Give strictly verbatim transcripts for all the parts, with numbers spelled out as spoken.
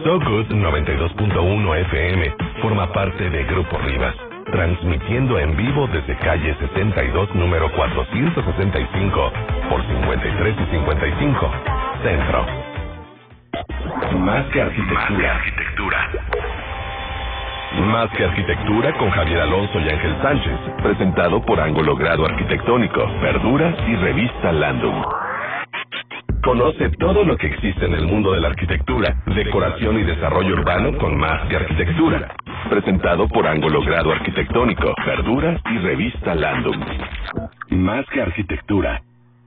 So Good noventa y dos punto uno F M forma parte de Grupo Rivas, transmitiendo en vivo desde calle sesenta y dos, número cuatrocientos sesenta y cinco, por cincuenta y tres y cincuenta y cinco, Centro. Más que arquitectura. Más que arquitectura. Más que arquitectura con Javier Alonso y Ángel Sánchez, presentado por Ángulo Grado Arquitectónico, Verduras y Revista Landum. Conoce todo lo que existe en el mundo de la arquitectura, decoración y desarrollo urbano con Más que Arquitectura. Presentado por Ángulo Grado Arquitectónico, Verduras y Revista Landum. Más que Arquitectura.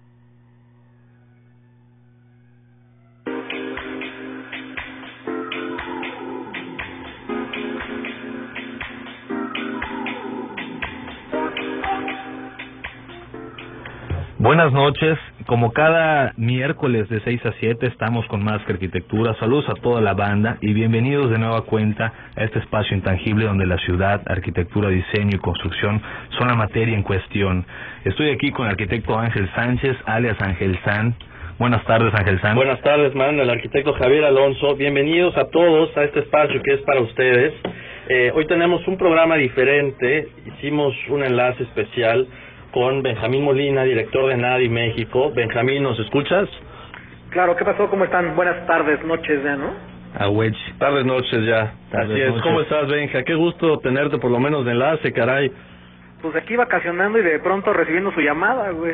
Buenas noches, como cada miércoles de seis a siete estamos con Más que Arquitectura. Saludos a toda la banda y bienvenidos de nueva cuenta a este espacio intangible donde la ciudad, arquitectura, diseño y construcción son la materia en cuestión. Estoy aquí con el arquitecto Ángel Sánchez, alias Ángel San. Buenas tardes, Ángel San. Buenas tardes, man, el arquitecto Javier Alonso. Bienvenidos a todos a este espacio que es para ustedes. Eh, hoy tenemos un programa diferente, hicimos un enlace especial con Benjamín Molina, director de Nadi México. Benjamín, ¿nos escuchas? Claro, ¿qué pasó? ¿Cómo están? Buenas tardes, noches ya, ¿no? A Wedge. Tardes, noches ya. Tardes, Así es. noches. ¿Cómo estás, Benja? Qué gusto tenerte por lo menos de enlace, caray. Pues aquí vacacionando y de pronto recibiendo su llamada, güey.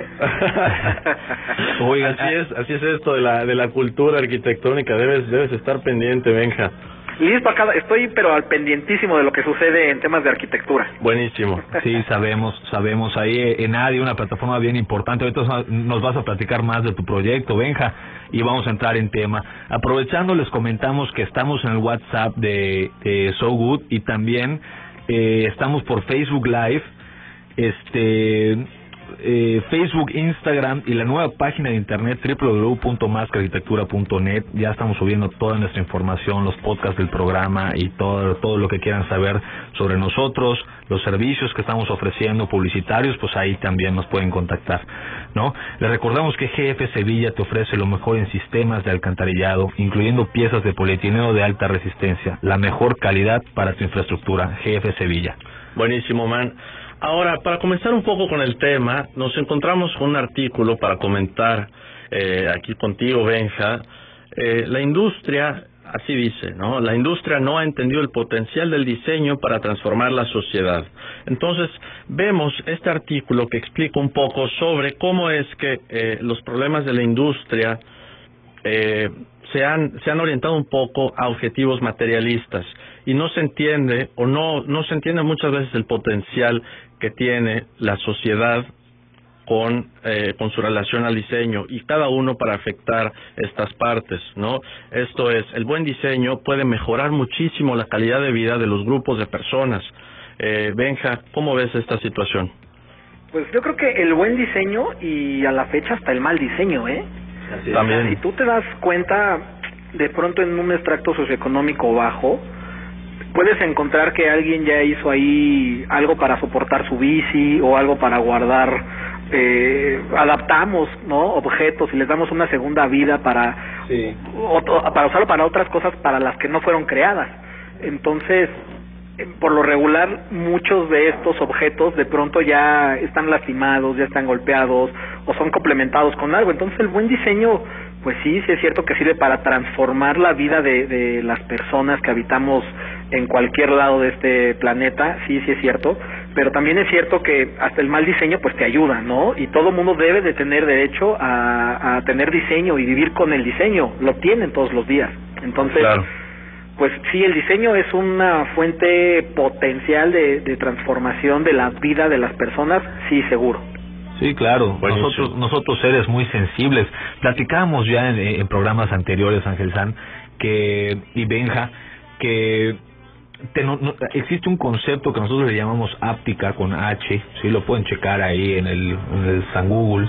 Oiga, así es, así es esto de la de la cultura arquitectónica. Debes debes estar pendiente, Benja. Listo, acá estoy, pero al pendientísimo de lo que sucede en temas de arquitectura. Buenísimo. Sí, sabemos, sabemos. Ahí en Nadi, una plataforma bien importante. Ahorita nos vas a platicar más de tu proyecto, Benja, y vamos a entrar en tema. Aprovechando, les comentamos que estamos en el WhatsApp de, de So Good y también eh, estamos por Facebook Live, este... Eh, Facebook, Instagram y la nueva página de internet doble u doble u doble u punto más que arquitectura punto net. Ya estamos subiendo toda nuestra información, los podcasts del programa y todo, todo lo que quieran saber sobre nosotros, los servicios que estamos ofreciendo publicitarios, pues ahí también nos pueden contactar, ¿no? Les recordamos que G F Sevilla te ofrece lo mejor en sistemas de alcantarillado, incluyendo piezas de polietileno de alta resistencia, la mejor calidad para tu infraestructura. G F Sevilla. Buenísimo, man. Ahora, para comenzar un poco con el tema, nos encontramos con un artículo para comentar eh, aquí contigo, Benja. Eh, la industria, así dice, ¿no? La industria no ha entendido el potencial del diseño para transformar la sociedad. Entonces, vemos este artículo que explica un poco sobre cómo es que eh, los problemas de la industria eh, se han, se han orientado un poco a objetivos materialistas y no se entiende o no, no se entiende muchas veces el potencial que tiene la sociedad con eh, con su relación al diseño y cada uno para afectar estas partes, ¿no? Esto es, el buen diseño puede mejorar muchísimo la calidad de vida de los grupos de personas. Eh, Benja, ¿cómo ves esta situación? Pues yo creo que el buen diseño y a la fecha hasta el mal diseño, ¿eh? Así También. O sea, si tú te das cuenta, de pronto en un extracto socioeconómico bajo, puedes encontrar que alguien ya hizo ahí algo para soportar su bici o algo para guardar, eh, adaptamos, ¿no? Objetos y les damos una segunda vida para, sí. o, para usarlo para otras cosas para las que no fueron creadas. Entonces, por lo regular, muchos de estos objetos de pronto ya están lastimados, ya están golpeados o son complementados con algo. Entonces, el buen diseño, pues sí, sí es cierto que sirve para transformar la vida de, de las personas que habitamos en cualquier lado de este planeta, sí, sí es cierto, pero también es cierto que hasta el mal diseño pues te ayuda, ¿no? Y todo mundo debe de tener derecho a, a tener diseño y vivir con el diseño, lo tienen todos los días. Entonces, claro. Pues sí, el diseño es una fuente potencial de, de transformación de la vida de las personas, sí, seguro. Sí, claro. Buenísimo. Nosotros, nosotros seres muy sensibles. Platicábamos ya en, en programas anteriores, Ángel San, que y Benja, que te, no, no, existe un concepto que nosotros le llamamos áptica con H, sí, lo pueden checar ahí en el, en el San Google.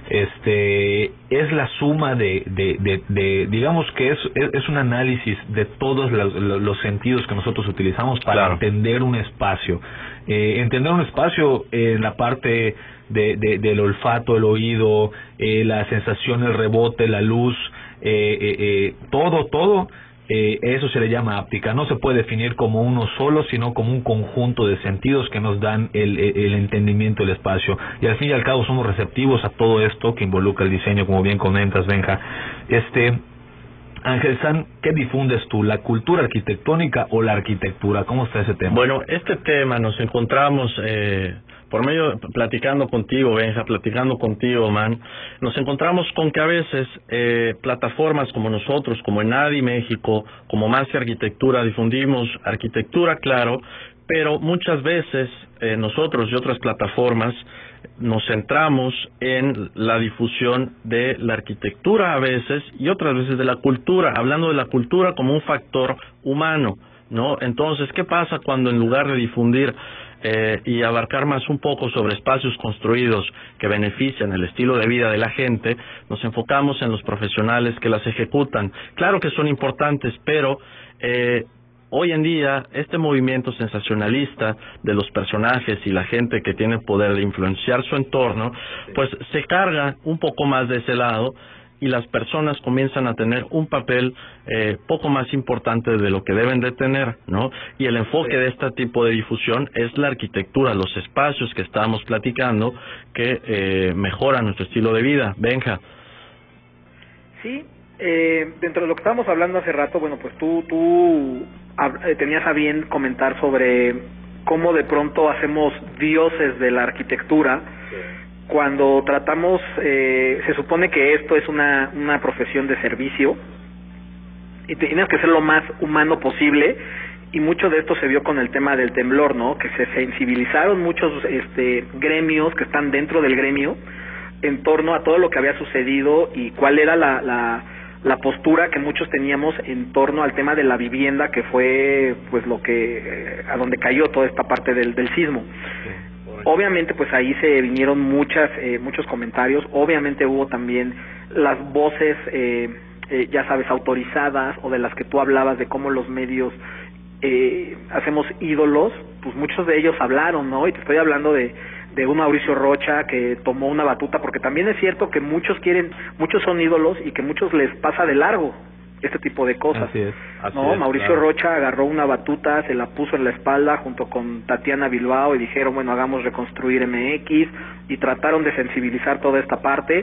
Este es la suma de, de, de, de digamos que es, es es un análisis de todos los, los sentidos que nosotros utilizamos para claro. entender un espacio. Eh, entender un espacio en la parte de, de del olfato, el oído, eh, la sensación, el rebote, la luz, eh, eh, eh, todo, todo eh, eso se le llama áptica. No se puede definir como uno solo, sino como un conjunto de sentidos que nos dan el, el, el entendimiento del espacio. Y al fin y al cabo somos receptivos a todo esto que involucra el diseño, como bien comentas, Benja. Este, Ángel San, ¿qué difundes tú? ¿La cultura arquitectónica o la arquitectura? ¿Cómo está ese tema? Bueno, este tema nos encontramos... Eh... por medio, platicando contigo, Benja, platicando contigo, man, nos encontramos con que a veces eh, plataformas como nosotros, como Enadi México, como Más que Arquitectura, difundimos arquitectura, claro, pero muchas veces eh, nosotros y otras plataformas nos centramos en la difusión de la arquitectura a veces y otras veces de la cultura, hablando de la cultura como un factor humano, ¿no? Entonces, ¿qué pasa cuando en lugar de difundir Eh, y abarcar más un poco sobre espacios construidos que benefician el estilo de vida de la gente, nos enfocamos en los profesionales que las ejecutan? Claro que son importantes, pero eh, hoy en día este movimiento sensacionalista de los personajes y la gente que tiene poder de influenciar su entorno, pues se carga un poco más de ese lado, y las personas comienzan a tener un papel eh, poco más importante de lo que deben de tener, ¿no? Y el enfoque de este tipo de difusión es la arquitectura, los espacios que estamos platicando que eh, mejoran nuestro estilo de vida. Benja. Sí, eh, dentro de lo que estábamos hablando hace rato, bueno, pues tú, tú eh, tenías a bien comentar sobre cómo de pronto hacemos dioses de la arquitectura, cuando tratamos, eh, se supone que esto es una, una profesión de servicio y tienes que ser lo más humano posible, y mucho de esto se vio con el tema del temblor, ¿no? Que se sensibilizaron muchos este, gremios que están dentro del gremio en torno a todo lo que había sucedido y cuál era la, la, la postura que muchos teníamos en torno al tema de la vivienda, que fue pues lo que eh, a donde cayó toda esta parte del, del sismo. Sí. Obviamente pues ahí se vinieron muchas eh, muchos comentarios, obviamente hubo también las voces eh, eh, ya sabes, autorizadas, o de las que tú hablabas de cómo los medios eh, hacemos ídolos, pues muchos de ellos hablaron, ¿no? Y te estoy hablando de de un Mauricio Rocha que tomó una batuta, porque también es cierto que muchos quieren, muchos son ídolos y que muchos les pasa de largo este tipo de cosas. Así es, así no, es, Mauricio claro. Rocha agarró una batuta, se la puso en la espalda junto con Tatiana Bilbao y dijeron, bueno, hagamos Reconstruir M X, y trataron de sensibilizar toda esta parte.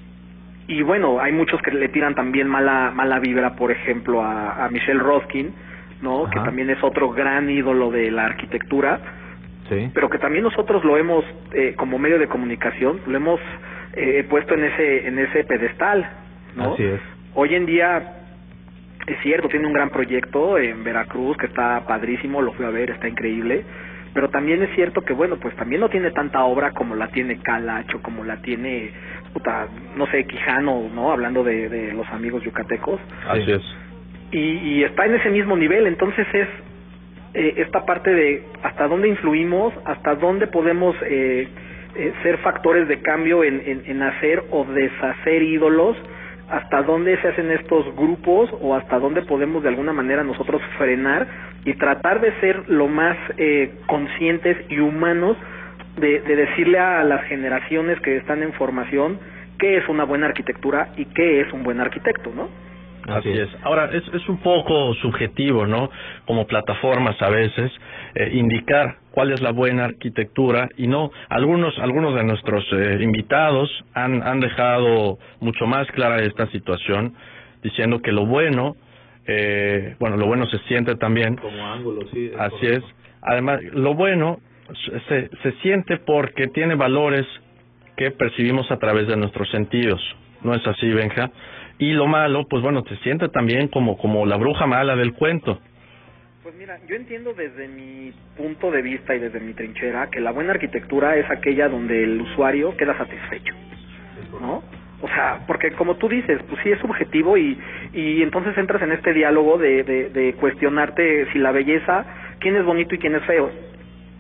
Y bueno, hay muchos que le tiran también mala mala vibra, por ejemplo, a, a Michelle Roskin, ¿no? Ajá. Que también es otro gran ídolo de la arquitectura. Sí. Pero que también nosotros lo hemos, eh, como medio de comunicación, lo hemos eh, puesto en ese en ese pedestal, ¿no? Así es. Hoy en día, es cierto, tiene un gran proyecto en Veracruz que está padrísimo, lo fui a ver, está increíble, pero también es cierto que, bueno, pues también no tiene tanta obra como la tiene Calacho, como la tiene, puta, no sé, Quijano, ¿no? Hablando de, de los amigos yucatecos. Así es. Y, y está en ese mismo nivel, entonces es eh, esta parte de hasta dónde influimos, hasta dónde podemos eh, eh, ser factores de cambio en, en, en hacer o deshacer ídolos, hasta dónde se hacen estos grupos, o hasta dónde podemos de alguna manera nosotros frenar y tratar de ser lo más eh, conscientes y humanos de, de decirle a las generaciones que están en formación qué es una buena arquitectura y qué es un buen arquitecto, ¿no? Así es. Ahora, es, es un poco subjetivo, ¿no? Como plataformas a veces, eh, indicar cuál es la buena arquitectura, y no, algunos algunos de nuestros eh, invitados han, han dejado mucho más clara esta situación, diciendo que lo bueno, eh, bueno, lo bueno se siente también. Como ángulo, sí. Es así correcto. es. Además, lo bueno se, se siente porque tiene valores que percibimos a través de nuestros sentidos. ¿No es así, Benja? Y lo malo, pues bueno, se siente también como como la bruja mala del cuento. Pues mira, yo entiendo desde mi punto de vista y desde mi trinchera que la buena arquitectura es aquella donde el usuario queda satisfecho, ¿no? O sea, porque como tú dices, pues sí es subjetivo, y y entonces entras en este diálogo de, de, de cuestionarte si la belleza, quién es bonito y quién es feo.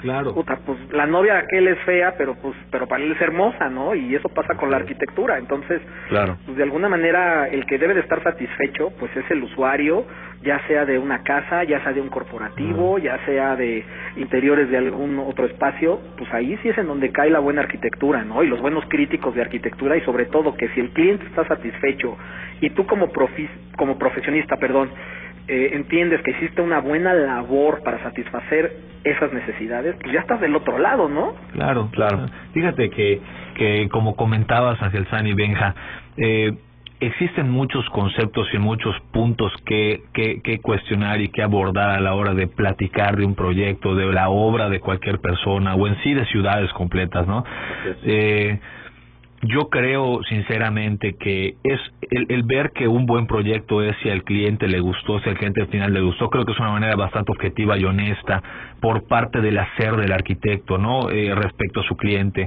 Claro. Puta, pues la novia de aquel es fea, pero pues pero para él es hermosa, ¿no? Y eso pasa con la arquitectura. Entonces, claro, pues de alguna manera el que debe de estar satisfecho pues es el usuario, ya sea de una casa, ya sea de un corporativo, uh-huh. ya sea de interiores de algún otro espacio, pues ahí sí es en donde cae la buena arquitectura, ¿no? Y los buenos críticos de arquitectura, y sobre todo que si el cliente está satisfecho y tú como profi como profesionista, perdón, eh, entiendes que hiciste una buena labor para satisfacer esas necesidades, pues ya estás del otro lado, ¿no? Claro, claro. Fíjate que, que como comentabas, Ángel San y Benja, eh, existen muchos conceptos y muchos puntos que, que, que cuestionar y que abordar a la hora de platicar de un proyecto, de la obra de cualquier persona o en sí de ciudades completas, ¿no? Sí, sí. Eh, yo creo sinceramente que es el, el ver que un buen proyecto es si al cliente le gustó, si al cliente al final le gustó, creo que es una manera bastante objetiva y honesta por parte del hacer del arquitecto, ¿no? Eh, respecto a su cliente,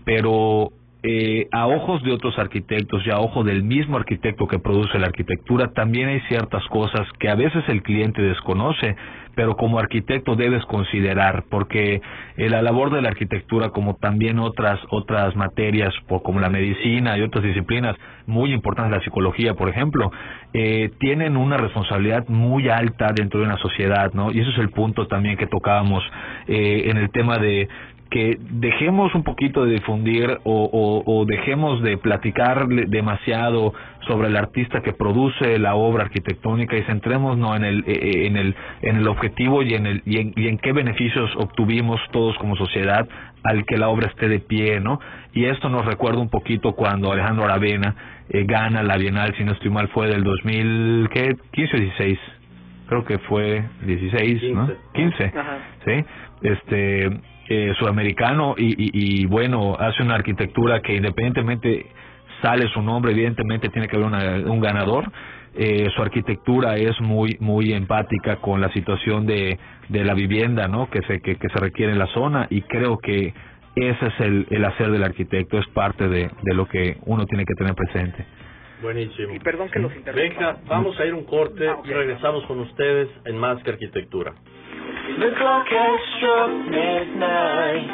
pero Eh, a ojos de otros arquitectos y a ojo del mismo arquitecto que produce la arquitectura, también hay ciertas cosas que a veces el cliente desconoce, pero como arquitecto debes considerar, porque eh, la labor de la arquitectura, como también otras otras materias, por, como la medicina y otras disciplinas muy importantes, la psicología, por ejemplo, eh, tienen una responsabilidad muy alta dentro de una sociedad, ¿no? Y ese es el punto también que tocábamos eh, en el tema de que dejemos un poquito de difundir o, o, o dejemos de platicar demasiado sobre el artista que produce la obra arquitectónica y centrémonos en el en el en el objetivo y en el y en, y en qué beneficios obtuvimos todos como sociedad al que la obra esté de pie, ¿no? Y esto nos recuerda un poquito cuando Alejandro Aravena eh, gana la Bienal, si no estoy mal, fue del dos mil, ¿qué? quince o dieciséis, creo que fue dieciséis, quince. ¿No? quince, ajá. Sí, este Eh, sudamericano y, y, y bueno, hace una arquitectura que independientemente sale su nombre, evidentemente tiene que haber una, un ganador. Eh, su arquitectura es muy muy empática con la situación de, de la vivienda, ¿no? que se que, que se requiere en la zona, y creo que ese es el, el hacer del arquitecto, es parte de, de lo que uno tiene que tener presente. Buenísimo. Y perdón que los interrumpa. Venga, vamos a ir un corte ah, okay. y regresamos con ustedes en Más que Arquitectura. The clock has struck midnight.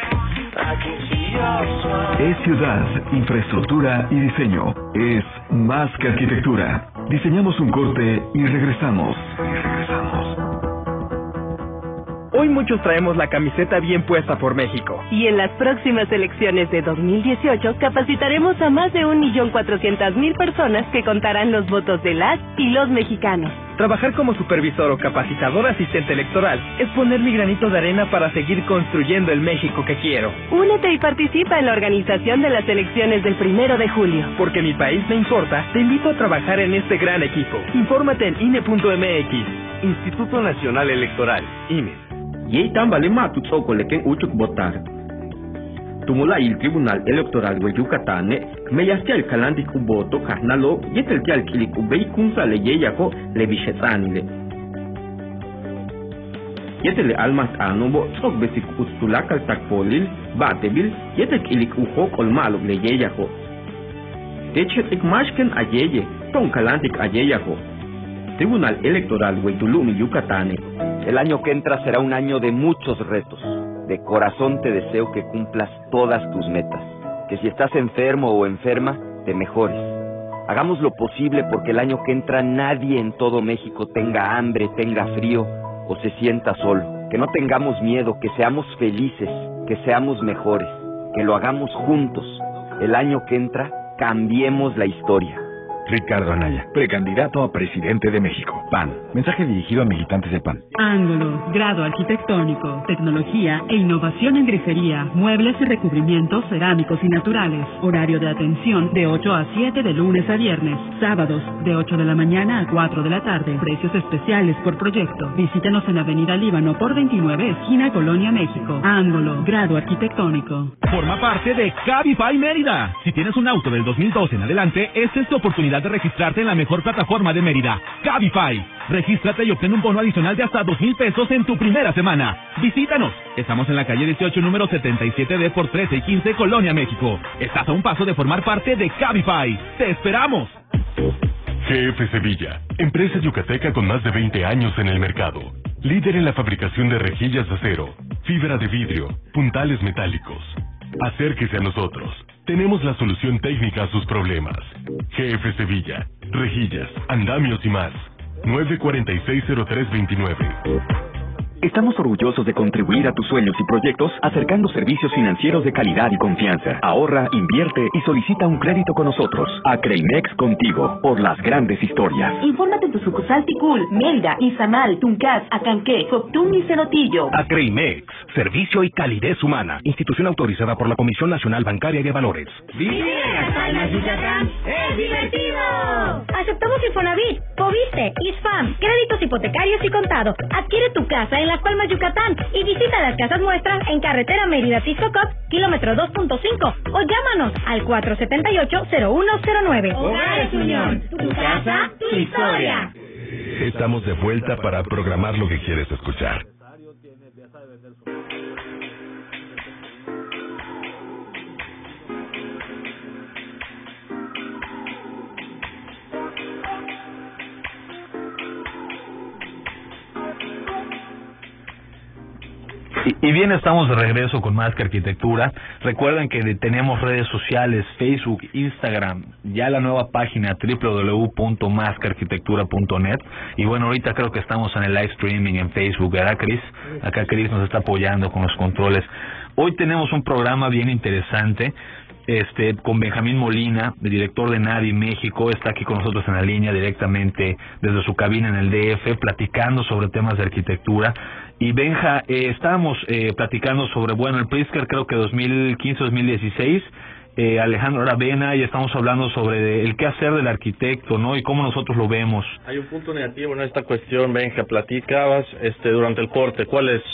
I can see your smile. Es ciudad, infraestructura y diseño. Es Más que Arquitectura. Diseñamos un corte y regresamos. Y regresamos. Hoy muchos traemos la camiseta bien puesta por México. Y en las próximas elecciones de dos mil dieciocho capacitaremos a más de un millón cuatrocientas mil personas que contarán los votos de las y los mexicanos. Trabajar como supervisor o capacitador asistente electoral es poner mi granito de arena para seguir construyendo el México que quiero. Únete y participa en la organización de las elecciones del primero de julio. Porque mi país me importa, te invito a trabajar en este gran equipo. Infórmate en I N E punto M X. Instituto Nacional Electoral, I N E. Yei tambale matu tsoko leken uchuk votar. Tumula il Tribunal Electoral de Yucatán, me yastel kalandi kuboto karnalo, yetel tial kilik ubei kunsa le yeyako le bishetanile. Yetel almas anubo tsok besik ustulakal takpolil, batebil, yetel kilik uho kolmalo le yeyako. Techet ikmashken ayeye, ton kalantik ayeyako. Tribunal Electoral de Tulum, Yucatán. El año que entra será un año de muchos retos. De corazón te deseo que cumplas todas tus metas. Que si estás enfermo o enferma, te mejores. Hagamos lo posible porque el año que entra nadie en todo México tenga hambre, tenga frío o se sienta solo. Que no tengamos miedo, que seamos felices, que seamos mejores, que lo hagamos juntos. El año que entra, cambiemos la historia. Ricardo Anaya, precandidato a presidente de México. P A N. Mensaje dirigido a militantes del P A N. Ángulo, grado arquitectónico, tecnología e innovación en grifería, muebles y recubrimientos cerámicos y naturales. Horario de atención de ocho a siete de lunes a viernes. Sábados de ocho de la mañana a cuatro de la tarde. Precios especiales por proyecto. Visítanos en Avenida Líbano por veintinueve, esquina Colonia, México. Ángulo, grado arquitectónico. Forma parte de Cabify Mérida. Si tienes un auto del dos mil doce en adelante, esta es tu oportunidad de registrarte en la mejor plataforma de Mérida, Cabify. Regístrate y obtén un bono adicional de hasta dos mil pesos en tu primera semana. Visítanos. Estamos en la calle dieciocho, número setenta y siete D por trece y quince, Colonia, México. Estás a un paso de formar parte de Cabify. ¡Te esperamos! G F Sevilla, empresa yucateca con más de veinte años en el mercado. Líder en la fabricación de rejillas de acero, fibra de vidrio, puntales metálicos. Acérquese a nosotros. Tenemos la solución técnica a sus problemas. G F Sevilla, rejillas, andamios y más. nueve cuatro seis cero tres dos nueve. Estamos orgullosos de contribuir a tus sueños y proyectos acercando servicios financieros de calidad y confianza. Ahorra, invierte y solicita un crédito con nosotros. Acreimex contigo, por las grandes historias. Infórmate en tu sucursal Ticul, Mérida, Izamal, Tuncas, Acanqué, Coptún y Cenotillo. Acreimex, servicio y calidez humana. Institución autorizada por la Comisión Nacional Bancaria y de Valores. ¡Vive en Las Palmas, Yucatán! ¡Es divertido! Aceptamos Infonavit, Foviste, ISFAM, créditos hipotecarios y contado. Adquiere tu casa en Las Palmas, Yucatán y visita las casas muestras en carretera Mérida-Tixcocot, kilómetro dos punto cinco o llámanos al cuatro siete ocho, cero uno cero nueve. Hogares Unión, tu casa, tu historia. Estamos de vuelta para programar lo que quieres escuchar. Y, y bien, estamos de regreso con Más que Arquitectura. Recuerden que tenemos redes sociales, Facebook, Instagram, ya la nueva página doble u doble u doble u punto más que arquitectura punto net. Y bueno, ahorita creo que estamos en el live streaming en Facebook, ¿verdad, Cris? Acá Cris nos está apoyando con los controles. Hoy tenemos un programa bien interesante. Este, con Benjamín Molina, el director de NADI México, está aquí con nosotros en la línea directamente desde su cabina en el D F, platicando sobre temas de arquitectura. Y Benja, eh, estábamos eh, platicando sobre, bueno, el Pritzker creo que dos mil quince dos mil dieciséis, eh, Alejandro Aravena, y estamos hablando sobre el qué hacer del arquitecto, ¿no? Y cómo nosotros lo vemos. Hay un punto negativo en esta cuestión, Benja, platicabas este durante el corte, ¿cuál es?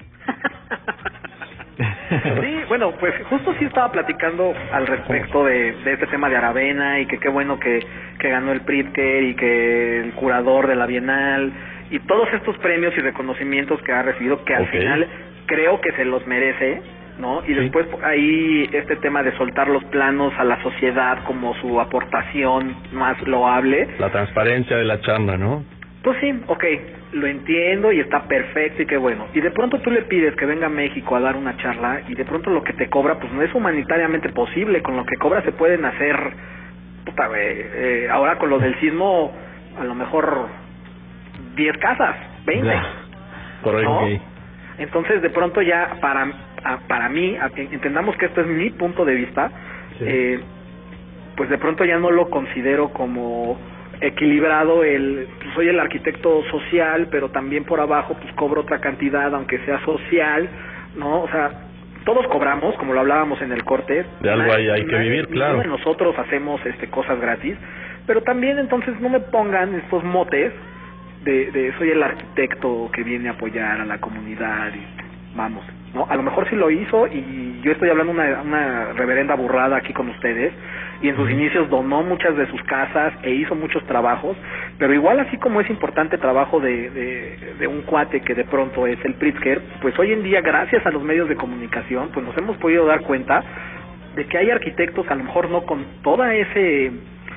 Sí, bueno, pues justo sí estaba platicando al respecto de, de este tema de Aravena y que qué bueno que, que ganó el Pritzker y que el curador de la Bienal y todos estos premios y reconocimientos que ha recibido, que al okay. final creo que se los merece, ¿no? Y sí. después ahí este tema de soltar los planos a la sociedad como su aportación más loable. La transparencia de la chamba, ¿no? Pues sí, ok, lo entiendo y está perfecto y qué bueno. Y de pronto tú le pides que venga a México a dar una charla y de pronto lo que te cobra pues no es humanitariamente posible. Con lo que cobra se pueden hacer, puta, eh, ahora con lo del sismo, a lo mejor diez casas, veinte. Yeah. Correcto. ¿No? Okay. Entonces de pronto ya para, para mí, entendamos que esto es mi punto de vista, sí. eh, pues de pronto ya no lo considero como equilibrado el, pues soy el arquitecto social, pero también por abajo pues cobro otra cantidad aunque sea social, ¿no? O sea, todos cobramos, como lo hablábamos en el corte. De algo hay, hay que vivir, claro. Nosotros hacemos este cosas gratis, pero también entonces no me pongan estos motes de, de soy el arquitecto que viene a apoyar a la comunidad y vamos, ¿no? A lo mejor sí lo hizo y yo estoy hablando una, una reverenda burrada aquí con ustedes, y en sus inicios donó muchas de sus casas e hizo muchos trabajos, pero igual así como es importante el trabajo de, de, de un cuate que de pronto es el Pritzker, pues hoy en día gracias a los medios de comunicación pues nos hemos podido dar cuenta de que hay arquitectos a lo mejor no con toda ese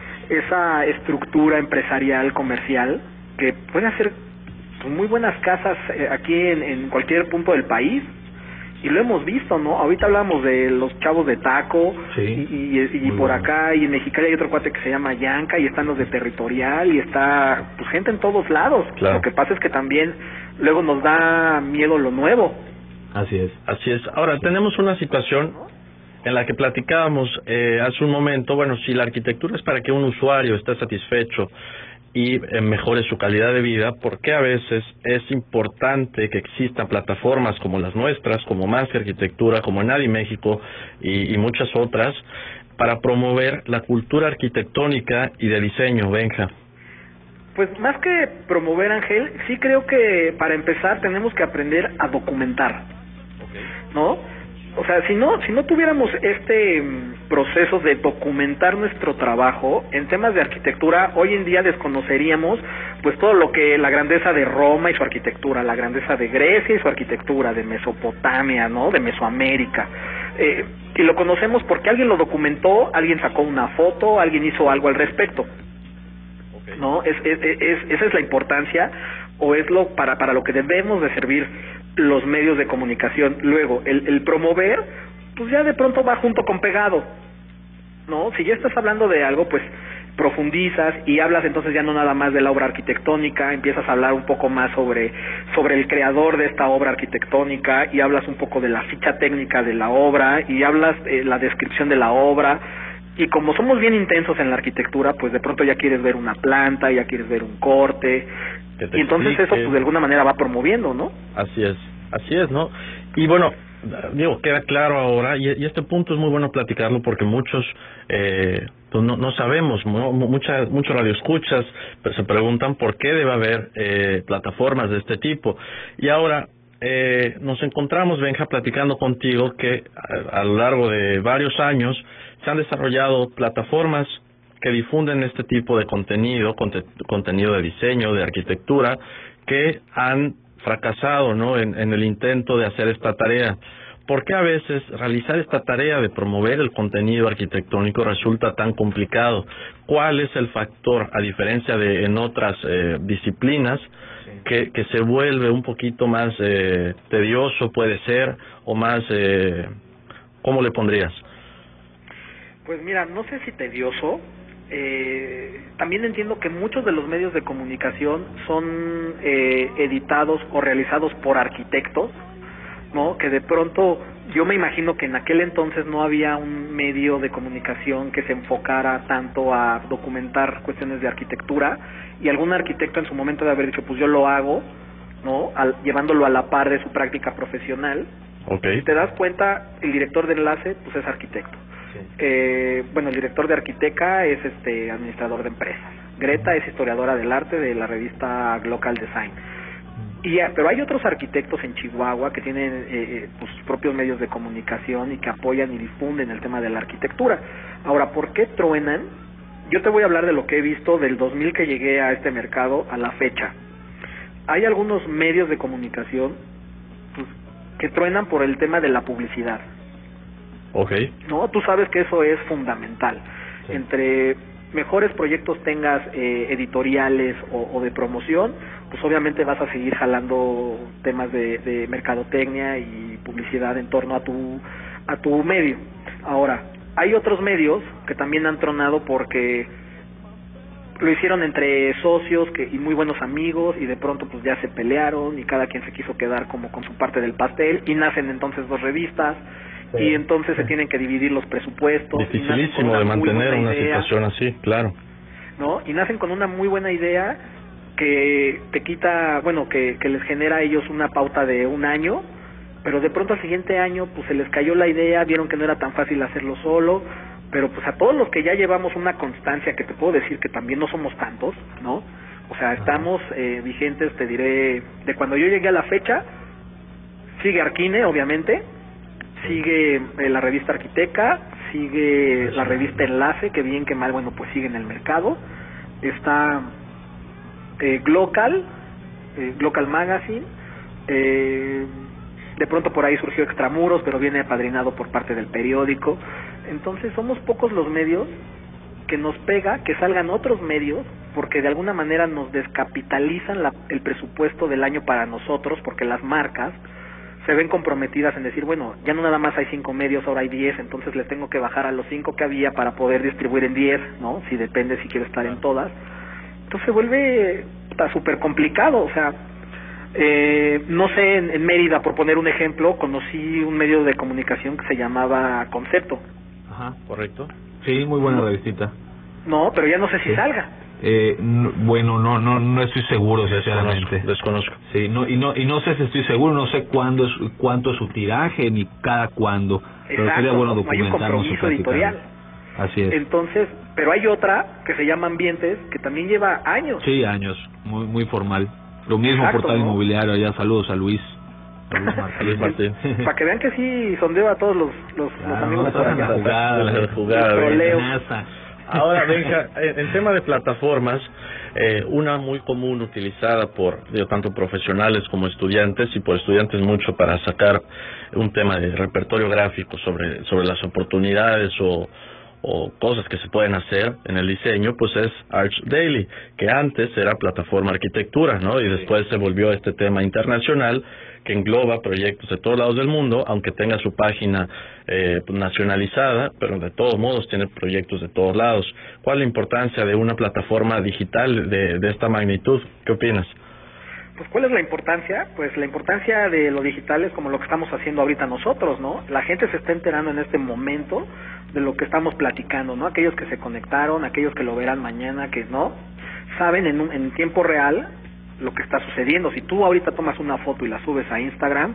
esa estructura empresarial, comercial, que pueden hacer pues, muy buenas casas eh, aquí en, en cualquier punto del país. Y lo hemos visto, ¿no? Ahorita hablamos de los chavos de Taco, sí, y, y, y por bueno. acá, y en Mexicali hay otro cuate que se llama Yanka, y están los de Territorial, y está, pues, gente en todos lados. Claro. Lo que pasa es que también luego nos da miedo lo nuevo. Así es. Así es. Ahora, tenemos una situación en la que platicábamos eh, hace un momento, bueno, si la arquitectura es para que un usuario esté satisfecho y eh, mejore su calidad de vida, porque a veces es importante que existan plataformas como las nuestras, como Más que Arquitectura, como NADI México y, y muchas otras, para promover la cultura arquitectónica y de diseño, Benja? Pues más que promover, Ángel, sí creo que para empezar tenemos que aprender a documentar, okay. ¿no? O sea, si no, si no tuviéramos este proceso de documentar nuestro trabajo en temas de arquitectura, hoy en día desconoceríamos pues todo lo que la grandeza de Roma y su arquitectura, la grandeza de Grecia y su arquitectura, de Mesopotamia, ¿no? De Mesoamérica. Eh, y lo conocemos porque alguien lo documentó, alguien sacó una foto, alguien hizo algo al respecto. Okay. ¿No? Es, es, es, esa es la importancia, o es lo para para lo que debemos de servir los medios de comunicación. Luego, el, el promover, pues ya de pronto va junto con pegado, ¿no? Si ya estás hablando de algo, pues profundizas y hablas entonces ya no nada más de la obra arquitectónica, empiezas a hablar un poco más sobre sobre el creador de esta obra arquitectónica y hablas un poco de la ficha técnica de la obra y hablas eh, la descripción de la obra. Y como somos bien intensos en la arquitectura, pues de pronto ya quieres ver una planta, ya quieres ver un corte, y entonces explique. eso pues de alguna manera va promoviendo, ¿no? Así es, así es, ¿no? Y bueno, digo, queda claro ahora, y, y este punto es muy bueno platicarlo porque muchos eh, pues no, no sabemos, ¿no? Muchas, muchos radioescuchas pues se preguntan por qué debe haber eh, plataformas de este tipo. Y ahora eh, nos encontramos, Benja, platicando contigo que a, a lo largo de varios años se han desarrollado plataformas que difunden este tipo de contenido, conte, contenido de diseño, de arquitectura, que han fracasado, ¿no?, en, en el intento de hacer esta tarea. ¿Por qué a veces realizar esta tarea de promover el contenido arquitectónico resulta tan complicado? ¿Cuál es el factor, a diferencia de en otras eh, disciplinas, que, que se vuelve un poquito más eh, tedioso, puede ser, o más, eh, ¿cómo le pondrías? Pues mira, no sé si tedioso. Eh, también entiendo que muchos de los medios de comunicación son eh, editados o realizados por arquitectos, ¿no? Que de pronto yo me imagino que en aquel entonces no había un medio de comunicación que se enfocara tanto a documentar cuestiones de arquitectura, y algún arquitecto en su momento de haber dicho, pues yo lo hago, ¿no? Al, llevándolo a la par de su práctica profesional. Okay. Si te das cuenta, el director de enlace pues es arquitecto. Sí. Eh, bueno, el director de Arquiteca es este administrador de empresas. Greta es historiadora del arte de la revista Local Design. Y ya, pero hay otros arquitectos en Chihuahua que tienen eh, pues, sus propios medios de comunicación y que apoyan y difunden el tema de la arquitectura. Ahora, ¿por qué truenan? Yo te voy a hablar de lo que he visto del dos mil que llegué a este mercado a la fecha. Hay algunos medios de comunicación pues, que truenan por el tema de la publicidad. Okay. No, tú sabes que eso es fundamental. Sí. Entre mejores proyectos tengas eh, editoriales o, o de promoción, pues obviamente vas a seguir jalando temas de, de mercadotecnia y publicidad en torno a tu a tu medio. Ahora, hay otros medios que también han tronado porque lo hicieron entre socios que y muy buenos amigos, y de pronto pues ya se pelearon y cada quien se quiso quedar como con su parte del pastel, y nacen entonces dos revistas. Sí, y entonces sí. se tienen que dividir los presupuestos. Dificilísimo de mantener una idea, situación así, claro. ¿No? Y nacen con una muy buena idea que te quita, bueno, que, que les genera a ellos una pauta de un año, pero de pronto al siguiente año pues se les cayó la idea, vieron que no era tan fácil hacerlo solo, pero pues a todos los que ya llevamos una constancia, que te puedo decir que también no somos tantos, ¿no? O sea, estamos eh, vigentes, te diré, de cuando yo llegué a la fecha, sigue Arquine, obviamente, sigue eh, la revista Arquiteca, sigue la revista Enlace, que bien que mal, bueno, pues sigue en el mercado, está eh, Glocal, eh, Glocal Magazine, eh, de pronto por ahí surgió Extramuros, pero viene apadrinado por parte del periódico. Entonces somos pocos los medios que nos pega que salgan otros medios, porque de alguna manera nos descapitalizan la, el presupuesto del año para nosotros, porque las marcas se ven comprometidas en decir, bueno, ya no nada más hay cinco medios, ahora hay diez, entonces le tengo que bajar a los cinco que había para poder distribuir en diez, ¿no? Si depende si quiero estar en todas. Entonces se vuelve súper complicado, o sea, eh, no sé, en, en Mérida, por poner un ejemplo, conocí un medio de comunicación que se llamaba Concepto. Ajá, correcto. Sí, muy buena revistita. No, pero ya no sé si sí. salga. Eh, no, bueno, no, no, no estoy seguro, sinceramente. Desconozco, desconozco. Sí, no, y no, y no sé si estoy seguro, no sé cuándo es, cuánto es su tiraje ni cada cuándo. Exacto, pero sería bueno documentarnos. No hay un compromiso editorial. Así es. Entonces, pero hay otra que se llama Ambientes, que también lleva años. Sí, años, muy, muy formal. Lo mismo Exacto, Portal ¿no? Inmobiliario, allá saludos a Luis. Luis Martín. Para que vean que sí sondeo a todos los, los, claro, los amigos. No, la jugada, la jugada, jugada Ahora, Benja, en tema de plataformas, eh, una muy común utilizada por digo, tanto profesionales como estudiantes, y por estudiantes mucho para sacar un tema de repertorio gráfico sobre sobre las oportunidades o, o cosas que se pueden hacer en el diseño, pues es Arch Daily, que antes era Plataforma Arquitectura, ¿no? Y después se volvió este tema internacional que engloba proyectos de todos lados del mundo, aunque tenga su página eh, nacionalizada, pero de todos modos tiene proyectos de todos lados. ¿Cuál es la importancia de una plataforma digital de, de esta magnitud? ¿Qué opinas? Pues, ¿cuál es la importancia? Pues la importancia de lo digital es como lo que estamos haciendo ahorita nosotros, ¿no? La gente se está enterando en este momento de lo que estamos platicando, ¿no? Aquellos que se conectaron, aquellos que lo verán mañana, que no, saben en, un, en tiempo real lo que está sucediendo. Si tú ahorita tomas una foto y la subes a Instagram,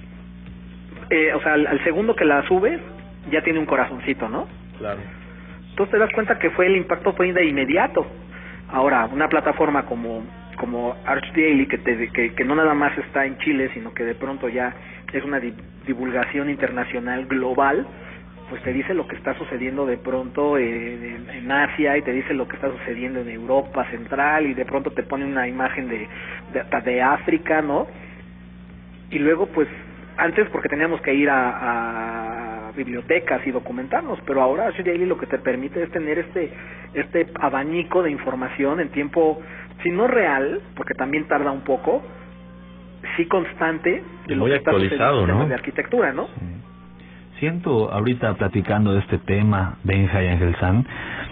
eh, o sea, al, al segundo que la subes, ya tiene un corazoncito, ¿no? Claro. Entonces te das cuenta que fue el impacto fue de inmediato. Ahora, una plataforma como como Arch Daily, que, te, que, que no nada más está en Chile, sino que de pronto ya es una di, divulgación internacional global, pues te dice lo que está sucediendo de pronto en, en Asia, y te dice lo que está sucediendo en Europa Central, y de pronto te pone una imagen de, de, de África, ¿no? Y luego, pues, antes porque teníamos que ir a, a bibliotecas y documentarnos, pero ahora Arch Daily lo que te permite es tener este este abanico de información en tiempo, si no real, porque también tarda un poco, sí constante, y muy actualizado, ¿no? De arquitectura, ¿no? Sí. Siento ahorita platicando de este tema, Benja y Ángel San,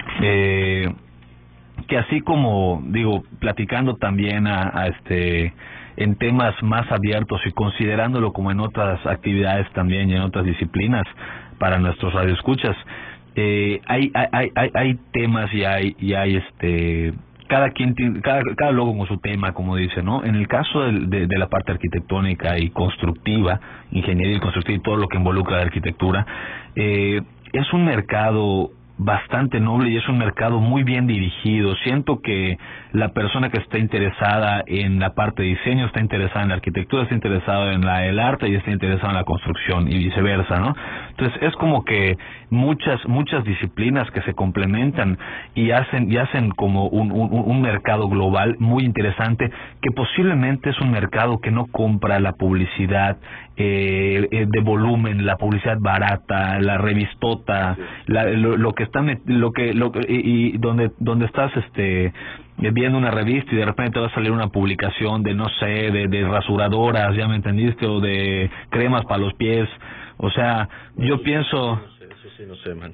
eh, que así como digo, platicando también a, a este en temas más abiertos y considerándolo como en otras actividades también y en otras disciplinas para nuestros radioescuchas, eh, hay, hay hay hay temas y hay y hay este cada quien tiene, cada cada logo con su tema, como dice, ¿no? En el caso de, de, de la parte arquitectónica y constructiva, ingeniería y constructiva y todo lo que involucra la arquitectura, eh, es un mercado bastante noble y es un mercado muy bien dirigido. Siento que la persona que está interesada en la parte de diseño está interesada en la arquitectura, está interesada en la el arte y está interesada en la construcción y viceversa, ¿no? Entonces es como que muchas muchas disciplinas que se complementan y hacen y hacen como un, un, un mercado global muy interesante, que posiblemente es un mercado que no compra la publicidad eh, de volumen, la publicidad barata, la revistota, la, lo, lo que están lo que lo y, y donde donde estás este viendo una revista y de repente te va a salir una publicación de no sé de, de rasuradoras, ya me entendiste, o de cremas para los pies. O sea, yo pienso eso sí no sé, man.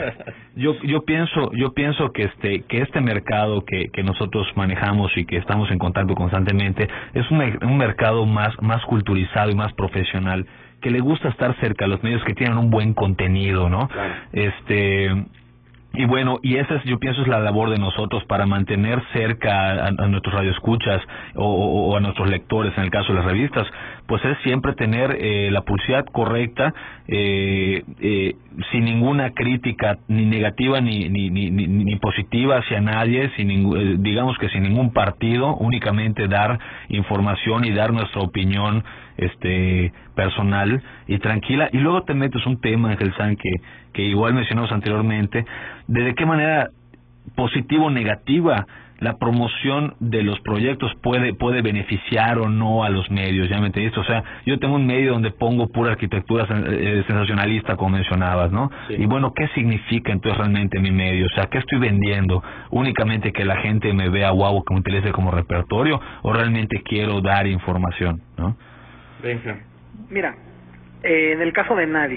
yo yo pienso yo pienso que este que este mercado que que nosotros manejamos y que estamos en contacto constantemente es un, un mercado más más culturizado y más profesional, que le gusta estar cerca a los medios que tienen un buen contenido, ¿no? Claro. Este y bueno, y esa es, yo pienso, es la labor de nosotros para mantener cerca a, a nuestros radioescuchas o, o, o a nuestros lectores, en el caso de las revistas, pues es siempre tener eh, la publicidad correcta, eh, eh, sin ninguna crítica ni negativa ni ni, ni, ni, ni positiva hacia nadie, sin ningún, eh, digamos que sin ningún partido, únicamente dar información y dar nuestra opinión este personal y tranquila. Y luego te metes un tema, Ángel San, que, que igual mencionamos anteriormente, de de qué manera positiva o negativa la promoción de los proyectos puede puede beneficiar o no a los medios, ¿ya me entendiste? O sea, yo tengo un medio donde pongo pura arquitectura eh, sensacionalista, como mencionabas, ¿no? Sí. Y bueno, ¿qué significa entonces realmente mi medio? O sea, ¿qué estoy vendiendo? ¿Únicamente que la gente me vea guau, que me utilice como repertorio, o realmente quiero dar información, ¿no? Benja. Mira, eh, en el caso de Nadi,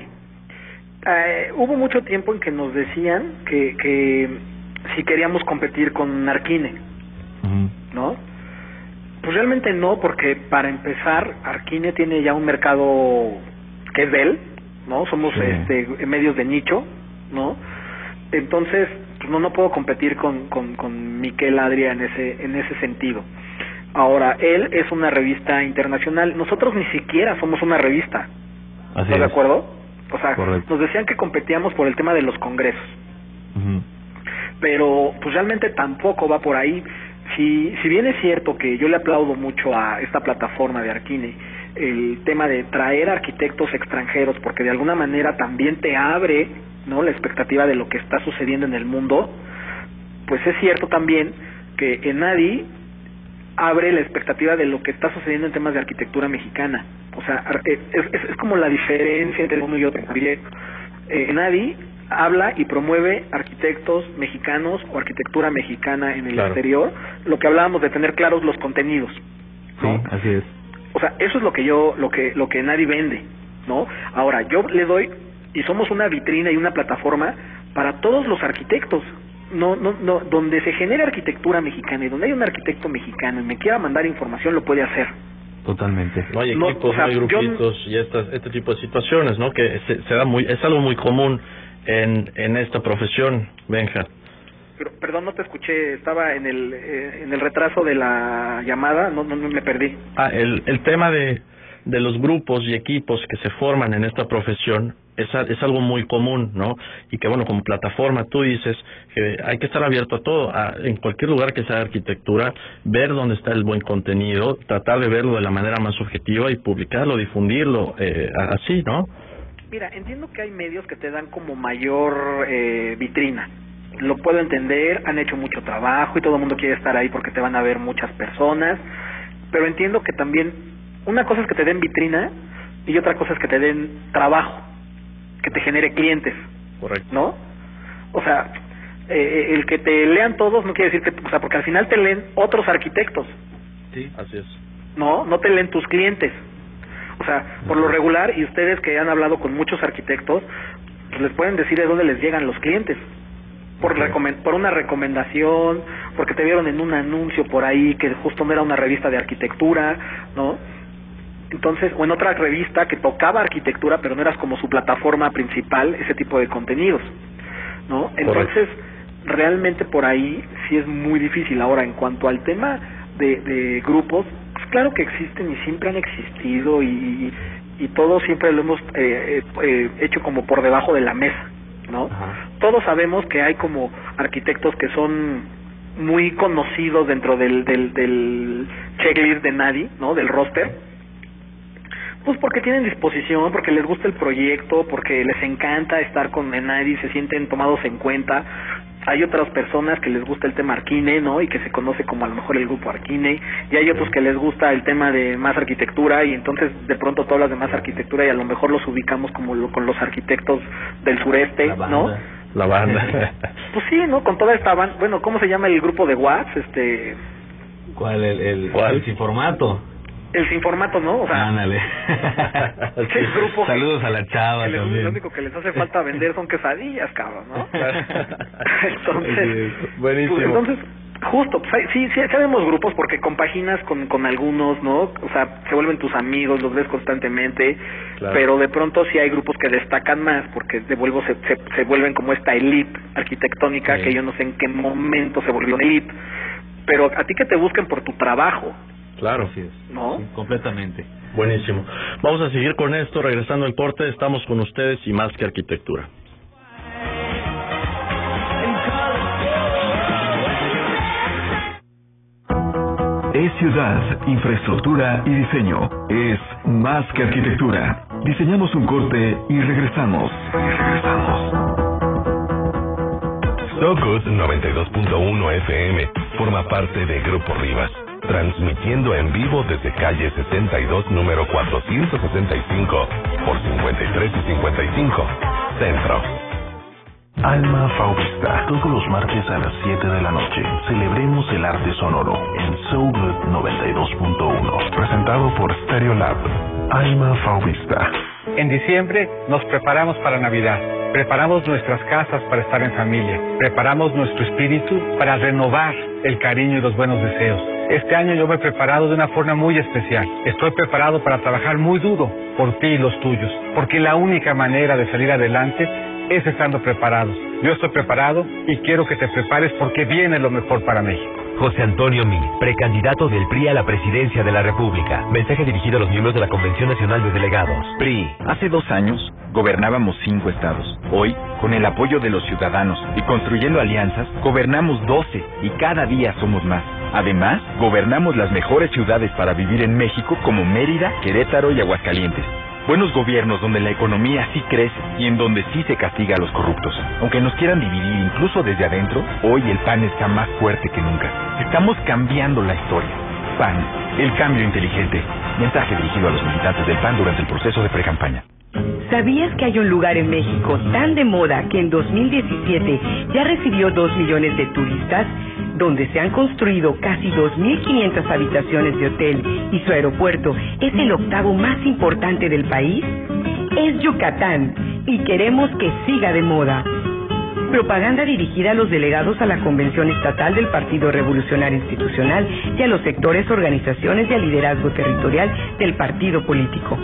eh, hubo mucho tiempo en que nos decían que, que si queríamos competir con Arquine, uh-huh. ¿no? Pues realmente no, porque para empezar, Arquine tiene ya un mercado que es de él, ¿no? Somos sí. este medios de nicho, ¿no? Entonces, pues no no puedo competir con con, con Miquel Adria en ese en ese sentido. Ahora, él es una revista internacional. Nosotros ni siquiera somos una revista. Así ¿Estás de es. acuerdo? O sea, correcto. Nos decían que competíamos por el tema de los congresos. Uh-huh. Pero, pues realmente tampoco va por ahí. Si, si bien es cierto que yo le aplaudo mucho a esta plataforma de Arquine, el tema de traer arquitectos extranjeros, porque de alguna manera también te abre, ¿no?, la expectativa de lo que está sucediendo en el mundo, pues es cierto también que en Nadi abre la expectativa de lo que está sucediendo en temas de arquitectura mexicana. O sea, es, es, es como la diferencia entre uno y otro proyecto. Eh, Nadi habla y promueve arquitectos mexicanos o arquitectura mexicana en el Claro. exterior, lo que hablábamos de tener claros los contenidos, ¿no? Sí, así es. O sea, eso es lo que yo, lo que, lo que nadie vende, ¿no? Ahora, yo le doy, y somos una vitrina y una plataforma para todos los arquitectos, no, no, no, donde se genere arquitectura mexicana y donde hay un arquitecto mexicano y me quiera mandar información, lo puede hacer. Totalmente. No hay No, equipos, o sea, no hay yo- grupitos y estas, este tipo de situaciones, ¿no? Que se, se da muy, es algo muy común en, en esta profesión, Benja. Pero, perdón, no te escuché, estaba en el, eh, en el retraso de la llamada, no, no, no me perdí. Ah, el, el tema de, de los grupos y equipos que se forman en esta profesión es, a- es algo muy común, ¿no? Y que, bueno, como plataforma tú dices que hay que estar abierto a todo, a, en cualquier lugar que sea de arquitectura, ver dónde está el buen contenido, tratar de verlo de la manera más objetiva y publicarlo, difundirlo, eh, a- así, ¿no? Mira, entiendo que hay medios que te dan como mayor eh, vitrina. Lo puedo entender, han hecho mucho trabajo y todo el mundo quiere estar ahí porque te van a ver muchas personas, pero entiendo que también una cosa es que te den vitrina y otra cosa es que te den trabajo, que te genere clientes, Correcto. ¿no? O sea, eh, el que te lean todos no quiere decir que, o sea, porque al final te leen otros arquitectos, Sí, así es. ¿no? No te leen tus clientes. O sea, por lo regular, y ustedes que han hablado con muchos arquitectos, pues les pueden decir de dónde les llegan los clientes. Por, recomen- por una recomendación, porque te vieron en un anuncio por ahí que justo no era una revista de arquitectura, ¿no? Entonces, o en otra revista que tocaba arquitectura, pero no eras como su plataforma principal, ese tipo de contenidos, ¿no? Entonces, realmente por ahí sí es muy difícil. Ahora, en cuanto al tema de, de grupos, pues claro que existen y siempre han existido y, y todo siempre lo hemos eh, eh, hecho como por debajo de la mesa, ¿no? Todos sabemos que hay como arquitectos que son muy conocidos dentro del, del, del checklist de nadie, ¿no? Del roster, pues porque tienen disposición, porque les gusta el proyecto, porque les encanta estar con Enadi, se sienten tomados en cuenta. Hay otras personas que les gusta el tema Arquine, ¿no? Y que se conoce como a lo mejor el grupo Arquine, y hay otros que les gusta el tema de más arquitectura, y entonces de pronto tú hablas de más arquitectura y a lo mejor los ubicamos como lo, con los arquitectos del sureste, ¿no? La banda. Pues sí, ¿no? Con toda esta banda, bueno, ¿cómo se llama el grupo de Watts? Este... ¿Cuál? El, el, ¿Cuál? el sin formato. El sin formato, ¿no? O sea, Ándale. ¿qué grupo? Saludos a la chava Que les- también. lo único que les hace falta vender son quesadillas, cabrón, ¿no? Entonces, Buenísimo. pues, entonces, justo, pues, hay- sí, sí, sabemos grupos porque compaginas con, con algunos, ¿no? O sea, se vuelven tus amigos, los ves constantemente, Claro. pero de pronto sí hay grupos que destacan más porque de vuelvo se, se, se vuelven como esta elite arquitectónica Sí. que yo no sé en qué momento se volvió elite, pero a ti que te busquen por tu trabajo, Claro. Así es. ¿no? Sí, completamente. Buenísimo. Vamos a seguir con esto, regresando al corte, estamos con ustedes y más que arquitectura. Es ciudad, infraestructura y diseño. Es más que arquitectura. Diseñamos un corte y regresamos. Y regresamos. So Good noventa y dos punto uno F M forma parte de Grupo Rivas, transmitiendo en vivo desde calle sesenta y dos, número cuatrocientos sesenta y cinco, por cincuenta y tres y cincuenta y cinco, Centro. Alma Fauvista, todos los martes a las siete de la noche. Celebremos el arte sonoro en So Good noventa y dos punto uno, presentado por Stereolab. Alma Fauvista. En diciembre nos preparamos para Navidad, preparamos nuestras casas para estar en familia, preparamos nuestro espíritu para renovar el cariño y los buenos deseos. Este año yo me he preparado de una forma muy especial. Estoy preparado para trabajar muy duro por ti y los tuyos, porque la única manera de salir adelante es estando preparados. Yo estoy preparado y quiero que te prepares porque viene lo mejor para México. José Antonio Mí, precandidato del P R I a la presidencia de la República. Mensaje dirigido a los miembros de la Convención Nacional de Delegados. P R I. Hace dos años gobernábamos cinco estados. Hoy, con el apoyo de los ciudadanos y construyendo alianzas, gobernamos doce y cada día somos más. Además, gobernamos las mejores ciudades para vivir en México como Mérida, Querétaro y Aguascalientes. Buenos gobiernos donde la economía sí crece y en donde sí se castiga a los corruptos. Aunque nos quieran dividir incluso desde adentro, hoy el P A N está más fuerte que nunca. Estamos cambiando la historia. P A N, el cambio inteligente. Mensaje dirigido a los militantes del P A N durante el proceso de precampaña. ¿Sabías que hay un lugar en México tan de moda que en dos mil diecisiete ya recibió dos millones de turistas? Donde se han construido casi dos mil quinientas habitaciones de hotel y su aeropuerto es el octavo más importante del país. Es Yucatán y queremos que siga de moda. Propaganda dirigida a los delegados a la Convención Estatal del Partido Revolucionario Institucional y a los sectores, organizaciones y al liderazgo territorial del partido político.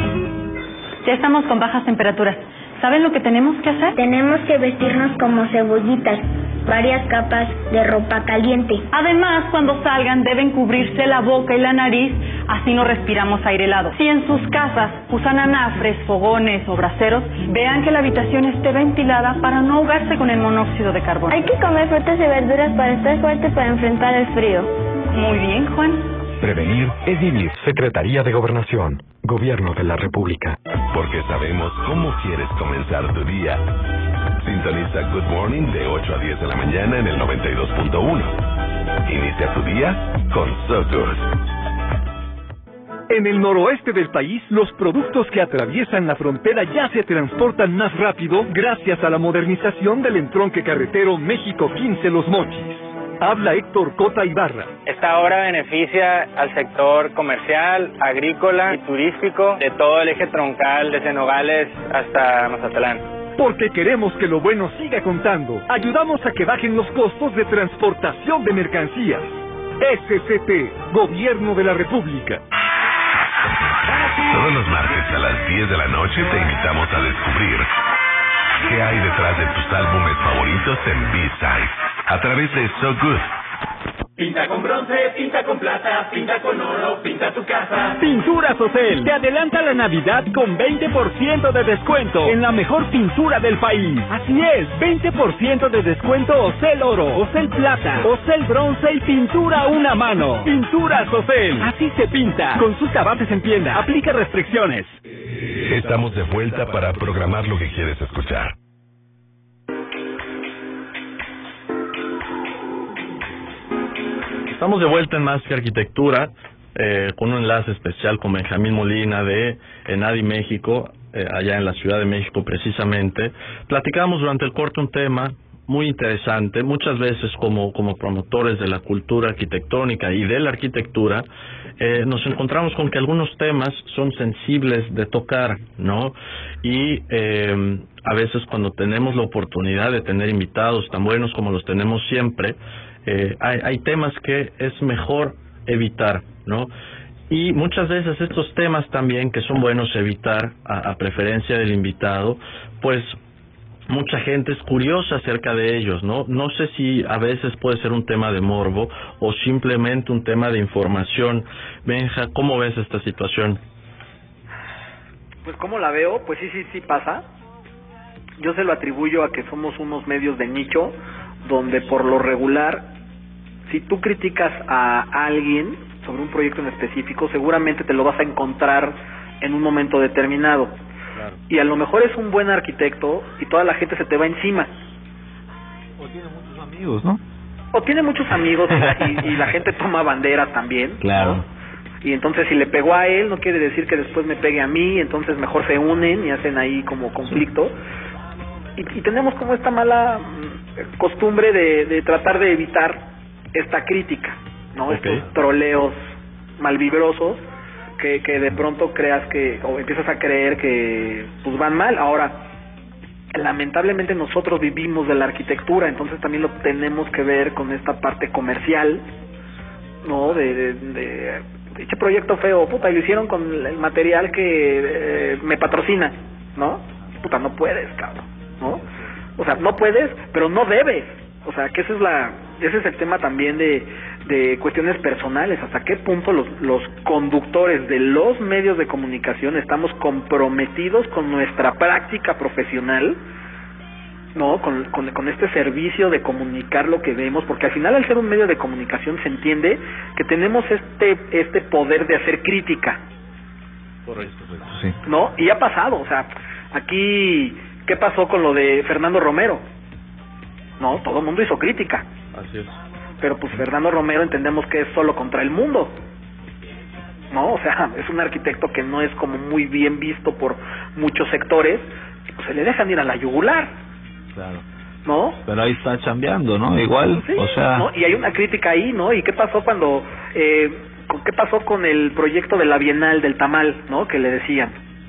Ya estamos con bajas temperaturas. ¿Saben lo que tenemos que hacer? Tenemos que vestirnos como cebollitas, varias capas de ropa caliente. Además, cuando salgan deben cubrirse la boca y la nariz, así no respiramos aire helado. Si en sus casas usan anafres, fogones o braseros, vean que la habitación esté ventilada para no ahogarse con el monóxido de carbono. Hay que comer frutas y verduras para estar fuerte para enfrentar el frío. Muy bien, Juan. Prevenir es vivir. Secretaría de Gobernación. Gobierno de la República. Porque sabemos cómo quieres comenzar tu día. Sintoniza Good Morning de ocho a diez de la mañana en el noventa y dos punto uno. Inicia tu día con So Good. En el noroeste del país, los productos que atraviesan la frontera ya se transportan más rápido gracias a la modernización del entronque carretero México quince Los Mochis. Habla Héctor Cota Ibarra. Esta obra beneficia al sector comercial, agrícola y turístico de todo el eje troncal desde Nogales hasta Mazatlán. Porque queremos que lo bueno siga contando. Ayudamos a que bajen los costos de transportación de mercancías. S C T, Gobierno de la República. Todos los martes a las diez de la noche te invitamos a descubrir qué hay detrás de tus álbumes favoritos en B-Side a través de So Good. Pinta con bronce, pinta con plata, pinta con oro, pinta tu casa. Pinturas Ocel te adelanta la Navidad con veinte por ciento de descuento en la mejor pintura del país. Así es, veinte por ciento de descuento Ocel Oro, Ocel Plata, Ocel Bronce y pintura a una mano. Pinturas Ocel, así se pinta. Consulta bases en tienda, aplica restricciones. Estamos de vuelta para programar lo que quieres escuchar. Estamos de vuelta en Más que Arquitectura, eh, con un enlace especial con Benjamín Molina de Enadi México, eh, allá en la Ciudad de México precisamente. Platicamos durante el corte un tema muy interesante. Muchas veces como, como promotores de la cultura arquitectónica y de la arquitectura, eh, nos encontramos con que algunos temas son sensibles de tocar, ¿no? Y eh, a veces cuando tenemos la oportunidad de tener invitados tan buenos como los tenemos siempre, Eh, hay, hay temas que es mejor evitar, ¿no? Y muchas veces estos temas también que son buenos evitar a, a preferencia del invitado, pues mucha gente es curiosa acerca de ellos, ¿no? No sé si a veces puede ser un tema de morbo o simplemente un tema de información. Benja, ¿cómo ves esta situación? Pues ¿cómo la veo? Pues sí, sí, sí pasa. Yo se lo atribuyo a que somos unos medios de nicho donde por lo regular, si tú criticas a alguien sobre un proyecto en específico, seguramente te lo vas a encontrar en un momento determinado. Claro. Y a lo mejor es un buen arquitecto y toda la gente se te va encima. O tiene muchos amigos, ¿no? O tiene muchos amigos y la, y, y la gente toma banderas también. Claro. ¿no? Y entonces si le pegó a él, no quiere decir que después me pegue a mí, entonces mejor se unen y hacen ahí como conflicto. Sí. Y, y tenemos como esta mala costumbre de, de tratar de evitar esta crítica, ¿no? Okay. Estos troleos malvibrosos que, que de pronto creas que, o empiezas a creer que pues van mal. Ahora, lamentablemente nosotros vivimos de la arquitectura, entonces también lo tenemos que ver con esta parte comercial, ¿no? De, de, de dicho proyecto feo, puta, y lo hicieron con el material que eh, me patrocina, ¿no? Puta, no puedes, cabrón, ¿no? O sea, no puedes, pero no debes. O sea, que ese es la, ese es el tema también de, de cuestiones personales. Hasta qué punto los, los conductores de los medios de comunicación estamos comprometidos con nuestra práctica profesional, ¿no? Con, con, con este servicio de comunicar lo que vemos, porque al final al ser un medio de comunicación se entiende que tenemos este, este poder de hacer crítica. Correcto, sí. ¿No? Y ha pasado, o sea, aquí... ¿Qué pasó con lo de Fernando Romero? No, todo el mundo hizo crítica. Así es. Pero pues Fernando Romero entendemos que es solo contra el mundo, ¿no? O sea, sea, es un arquitecto que no es como muy bien visto por muchos sectores, pues se le dejan ir a la yugular. Claro. ¿No? Pero ahí está chambeando, ¿no? Igual, sí, o sea... ¿no? Y hay una crítica ahí, ¿no? ¿Y qué pasó cuando... Eh, ¿Qué pasó con el proyecto de la Bienal del Tamal, ¿no? Que le decían,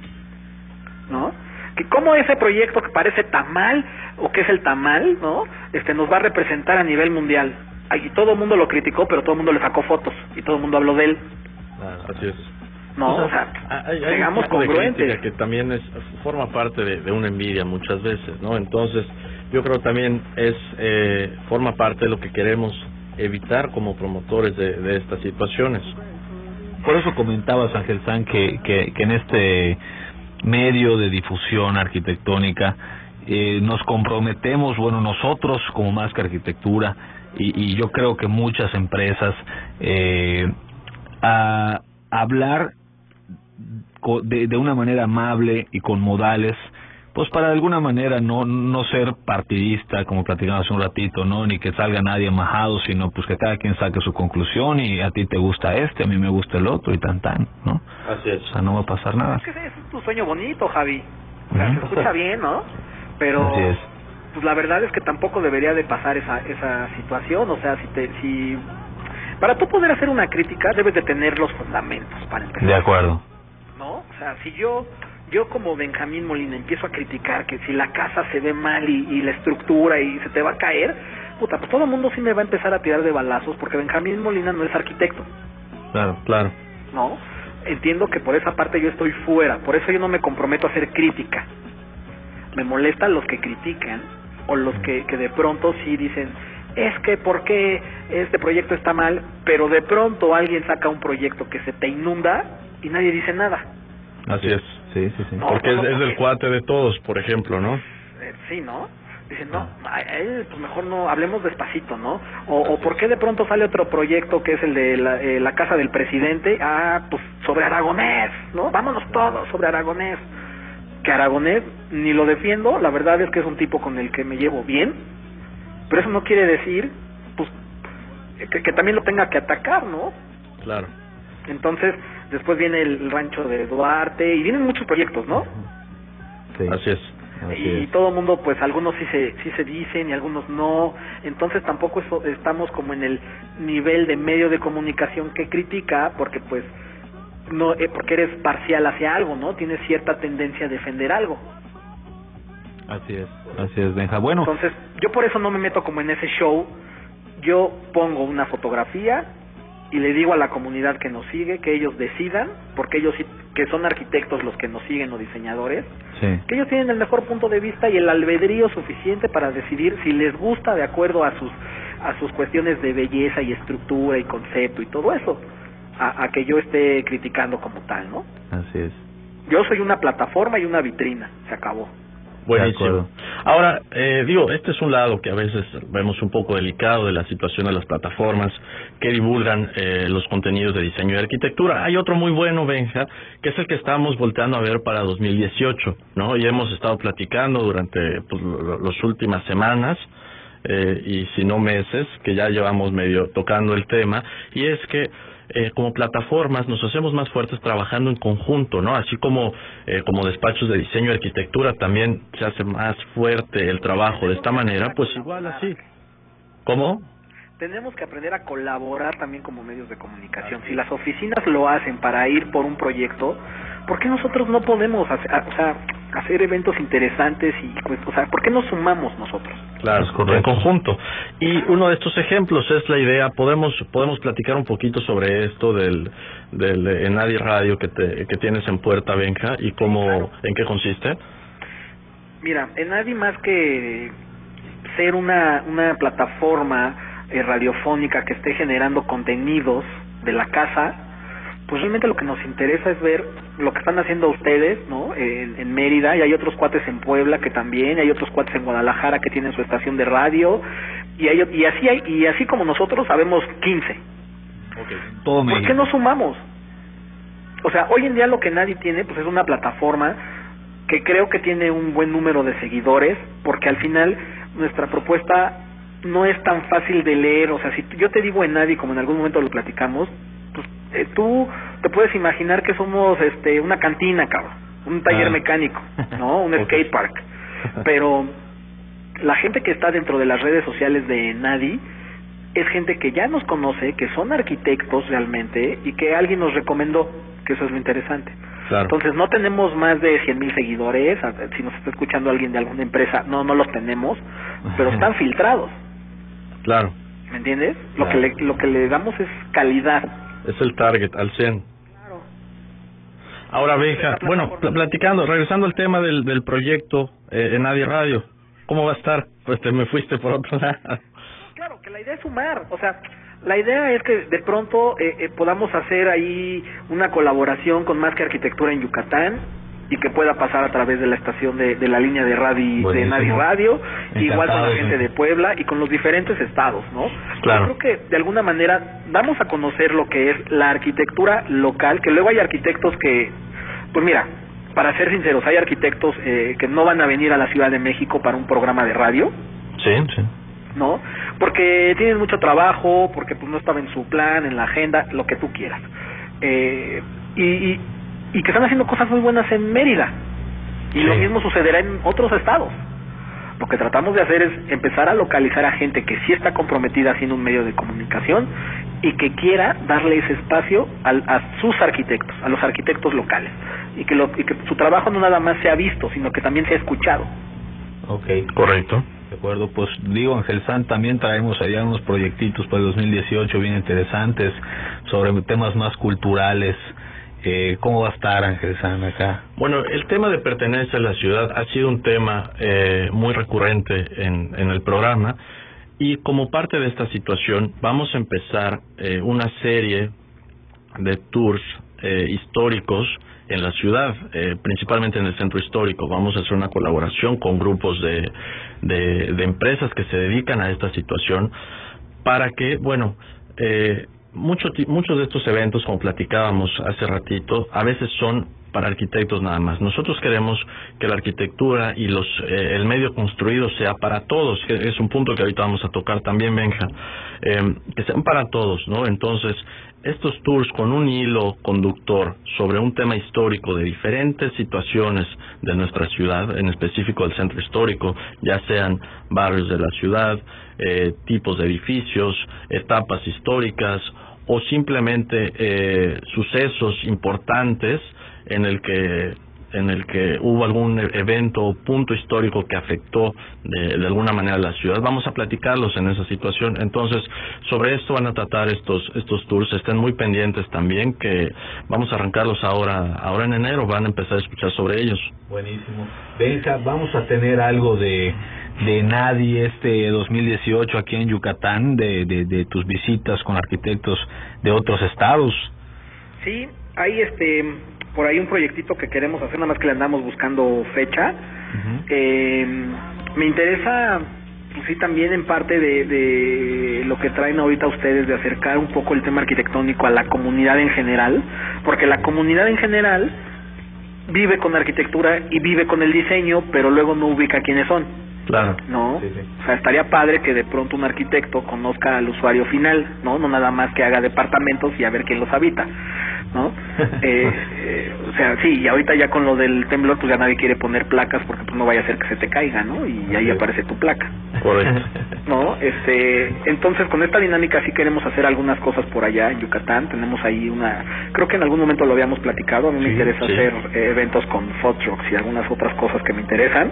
¿no? Que cómo ese proyecto que parece tamal, o que es el tamal, ¿no? Este, nos va a representar a nivel mundial. Y todo el mundo lo criticó, pero todo el mundo le sacó fotos, y todo el mundo habló de él. Claro, así es. No, o o sea, hay, hay digamos un tipo de congruentes. crítica que también es forma parte de, de una envidia muchas veces, ¿no? Entonces, yo creo también es eh, forma parte de lo que queremos evitar como promotores de, de estas situaciones. Por eso comentabas, Ángel San, que, que, que en este medio de difusión arquitectónica eh, nos comprometemos, bueno, nosotros como Más que Arquitectura, y, y yo creo que muchas empresas, eh, a hablar de, de una manera amable y con modales, pues para de alguna manera no no ser partidista, como platicamos hace un ratito, no, ni que salga nadie majado, sino pues que cada quien saque su conclusión, y a ti te gusta este, a mí me gusta el otro, y tan tan, ¿no? Así es. O sea, no va a pasar nada. Es que ese es tu sueño bonito, Javi. O sea, Uh-huh. se escucha bien, ¿no? Pero Así es. pues la verdad es que tampoco debería de pasar esa esa situación. O sea, si te si para tú poder hacer una crítica debes de tener los fundamentos para empezar. De acuerdo. ¿No? O sea, si yo yo como Benjamín Molina empiezo a criticar que si la casa se ve mal y, y la estructura y se te va a caer, puta, pues todo el mundo sí me va a empezar a tirar de balazos, porque Benjamín Molina no es arquitecto. Claro, claro. ¿No? Entiendo que por esa parte yo estoy fuera, por eso yo no me comprometo a hacer crítica. Me molestan los que critican, o los que, que de pronto sí dicen, es que ¿por qué este proyecto está mal? Pero de pronto alguien saca un proyecto que se te inunda y nadie dice nada. Así es. Sí, sí, sí. No, porque no, es, es porque- del cuate de todos, por ejemplo, ¿no? Eh, sí, ¿no? Dicen, no, a él, pues mejor no, hablemos despacito, ¿no? O, o ¿por qué de pronto sale otro proyecto que es el de la, eh, la casa del presidente? Ah, pues sobre Aragonés, ¿no? Vámonos todos sobre Aragonés. Que Aragonés ni lo defiendo, la verdad es que es un tipo con el que me llevo bien, pero eso no quiere decir, pues, que, que también lo tenga que atacar, ¿no? Claro. Entonces, después viene el rancho de Duarte y vienen muchos proyectos, ¿no? Sí. Así es. Así Y es. todo el mundo, pues algunos sí se sí se dicen y algunos no, entonces tampoco eso, estamos como en el nivel de medio de comunicación que critica, porque pues no eh, porque eres parcial hacia algo, ¿no? Tienes cierta tendencia a defender algo. Así es. Así es, Benja. Bueno, Entonces, yo por eso no me meto como en ese show. Yo pongo una fotografía y le digo a la comunidad que nos sigue que ellos decidan, porque ellos sí, que son arquitectos los que nos siguen o diseñadores, sí. que ellos tienen el mejor punto de vista y el albedrío suficiente para decidir si les gusta de acuerdo a sus a sus cuestiones de belleza y estructura y concepto y todo eso, a, a que yo esté criticando como tal, ¿no? Así es. Yo soy una plataforma y una vitrina, se acabó. Buenísimo. Ahora, eh, digo, este es un lado que a veces vemos un poco delicado de la situación de las plataformas que divulgan eh, los contenidos de diseño y arquitectura. Hay otro muy bueno, Benja, que es el que estamos volteando a ver para dos mil dieciocho, ¿no? Y hemos estado platicando durante pues, las últimas semanas, eh, y si no meses, que ya llevamos medio tocando el tema, y es que Eh, como plataformas nos hacemos más fuertes trabajando en conjunto, ¿no? Así como eh, como despachos de diseño y arquitectura también se hace más fuerte el trabajo de esta manera, pues igual así. ¿Cómo? Tenemos que aprender a colaborar también como medios de comunicación. Si las oficinas lo hacen para ir por un proyecto, ¿por qué nosotros no podemos hacer, o sea, hacer eventos interesantes y, pues, o sea, ¿por qué nos sumamos nosotros? Claro, en conjunto. Y uno de estos ejemplos es la idea, podemos podemos platicar un poquito sobre esto del del Enadi Radio que te, que tienes en Puerta, Benja, y cómo, en qué consiste. Mira, Enadi, más que ser una una plataforma eh, radiofónica que esté generando contenidos de la casa, pues realmente lo que nos interesa es ver lo que están haciendo ustedes, ¿no? En, en Mérida, y hay otros cuates en Puebla que también, hay otros cuates en Guadalajara que tienen su estación de radio, y hay, y así hay, y así como nosotros sabemos quince. Okay. Todo ¿Por México. qué no sumamos? O sea, hoy en día lo que nadie tiene, pues es una plataforma que creo que tiene un buen número de seguidores, porque al final nuestra propuesta no es tan fácil de leer. O sea, si yo te digo en Enadi, como en algún momento lo platicamos, pues eh, tú te puedes imaginar que somos este una cantina, cabrón, un taller ah. mecánico, ¿no? Un skate park. Pero la gente que está dentro de las redes sociales de Enadi es gente que ya nos conoce, que son arquitectos realmente y que alguien nos recomendó, que eso es lo interesante. Claro. Entonces no tenemos más de cien mil seguidores, si nos está escuchando alguien de alguna empresa, no, no los tenemos, pero están filtrados. Claro. ¿Me entiendes? Lo Claro. que le, lo que le damos es calidad. Es el target, al cien. Claro. Ahora, Benja, bueno, pl platicando, regresando al tema del, del proyecto eh, Enadi Radio, ¿cómo va a estar? Pues te me fuiste por otro lado. Claro, que la idea es sumar, o sea, la idea es que de pronto eh, eh, podamos hacer ahí una colaboración con Más que Arquitectura en Yucatán y que pueda pasar a través de la estación de, de la línea de radio de Enadi Radio, igual con la gente de Puebla y con los diferentes estados, ¿no? Claro. Yo creo que de alguna manera damos a conocer lo que es la arquitectura local, que luego hay arquitectos que, pues mira, para ser sinceros, hay arquitectos eh, que no van a venir a la Ciudad de México para un programa de radio. Sí, sí. ¿No? Porque tienen mucho trabajo, porque pues no estaba en su plan, en la agenda, lo que tú quieras. Eh, y, y, y que están haciendo cosas muy buenas en Mérida. Y sí. Lo mismo sucederá en otros estados. Lo que tratamos de hacer es empezar a localizar a gente que sí está comprometida haciendo un medio de comunicación y que quiera darle ese espacio a, a sus arquitectos, a los arquitectos locales. Y que, lo, y que su trabajo no nada más sea visto, sino que también sea escuchado. Ok. Correcto. De acuerdo, pues digo, Ángel San, también traemos allá unos proyectitos para el dos mil dieciocho bien interesantes sobre temas más culturales. Eh, ¿Cómo va a estar, Ángel San, acá? Bueno, el tema de pertenencia a la ciudad ha sido un tema eh, muy recurrente en, en el programa y como parte de esta situación vamos a empezar eh, una serie de tours eh, históricos en la ciudad, eh, principalmente en el centro histórico. Vamos a hacer una colaboración con grupos de, de, de empresas que se dedican a esta situación para que, bueno, eh, mucho, muchos de estos eventos, como platicábamos hace ratito, a veces son para arquitectos nada más. Nosotros queremos que la arquitectura y los eh, el medio construido sea para todos, que es un punto que ahorita vamos a tocar también, Benja, eh, que sean para todos, ¿no? Entonces, estos tours con un hilo conductor sobre un tema histórico de diferentes situaciones de nuestra ciudad, en específico el centro histórico, ya sean barrios de la ciudad, eh, tipos de edificios, etapas históricas o simplemente eh, sucesos importantes en el que en el que hubo algún evento o punto histórico que afectó de, de alguna manera a la ciudad. Vamos a platicarlos en esa situación. Entonces, sobre esto van a tratar estos estos tours. Estén muy pendientes también, que vamos a arrancarlos ahora ahora en enero. Van a empezar a escuchar sobre ellos. Buenísimo. Benja, vamos a tener algo de de Enadi este dos mil dieciocho aquí en Yucatán, de, de, de tus visitas con arquitectos de otros estados. Sí, hay este... por ahí un proyectito que queremos hacer, nada más que le andamos buscando fecha. Uh-huh. eh, me interesa, pues sí, también en parte de, de lo que traen ahorita ustedes, de acercar un poco el tema arquitectónico a la comunidad en general, porque la comunidad en general vive con arquitectura y vive con el diseño, pero luego no ubica quiénes son. Claro. ¿No? Sí, sí. O sea, estaría padre que de pronto un arquitecto conozca al usuario final, ¿no? No nada más que haga departamentos y a ver quién los habita, ¿no? eh, eh, o sea, sí, y ahorita ya con lo del temblor, pues ya nadie quiere poner placas porque pues no vaya a ser que se te caiga, ¿no? Y ahí aparece tu placa. Correcto. ¿No? Este, entonces con esta dinámica sí queremos hacer algunas cosas por allá en Yucatán. Tenemos ahí una, creo que en algún momento lo habíamos platicado. A mí me sí, interesa sí. hacer eh, eventos con food trucks y algunas otras cosas que me interesan.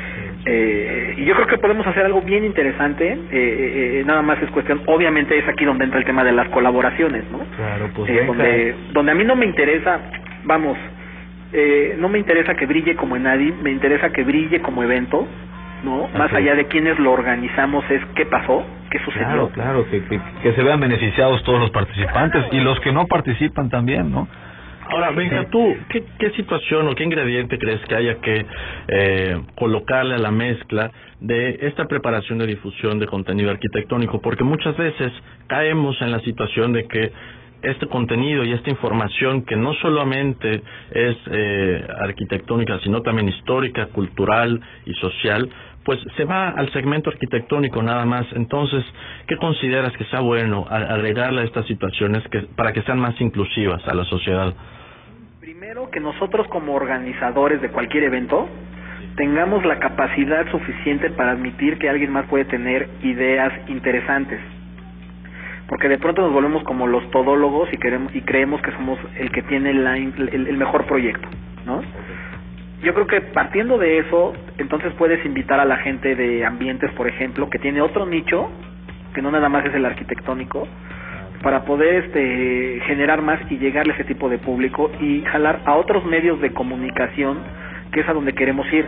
Eh, y yo creo que podemos hacer algo bien interesante. eh, eh, nada más es cuestión, obviamente es aquí donde entra el tema de las colaboraciones, ¿no? Claro, pues eh, donde, donde a mí no me interesa, vamos, eh, no me interesa que brille como Enadi, me interesa que brille como evento, ¿no? Okay. Más allá de quienes lo organizamos, es qué pasó, qué sucedió. Claro, claro, que, que, que se vean beneficiados todos los participantes y los que no participan también, ¿no? Ahora, Benja, tú, ¿qué, ¿qué situación o qué ingrediente crees que haya que eh, colocarle a la mezcla de esta preparación de difusión de contenido arquitectónico? Porque muchas veces caemos en la situación de que este contenido y esta información que no solamente es eh, arquitectónica, sino también histórica, cultural y social, pues se va al segmento arquitectónico nada más. Entonces, ¿qué consideras que sea bueno agregarle a estas situaciones que, para que sean más inclusivas a la sociedad? Primero, que nosotros como organizadores de cualquier evento tengamos la capacidad suficiente para admitir que alguien más puede tener ideas interesantes, porque de pronto nos volvemos como los todólogos y queremos y creemos que somos el que tiene la, el, el mejor proyecto, ¿no? Yo creo que partiendo de eso, entonces puedes invitar a la gente de ambientes, por ejemplo, que tiene otro nicho, que no nada más es el arquitectónico, para poder este generar más y llegarle a ese tipo de público y jalar a otros medios de comunicación, que es a donde queremos ir.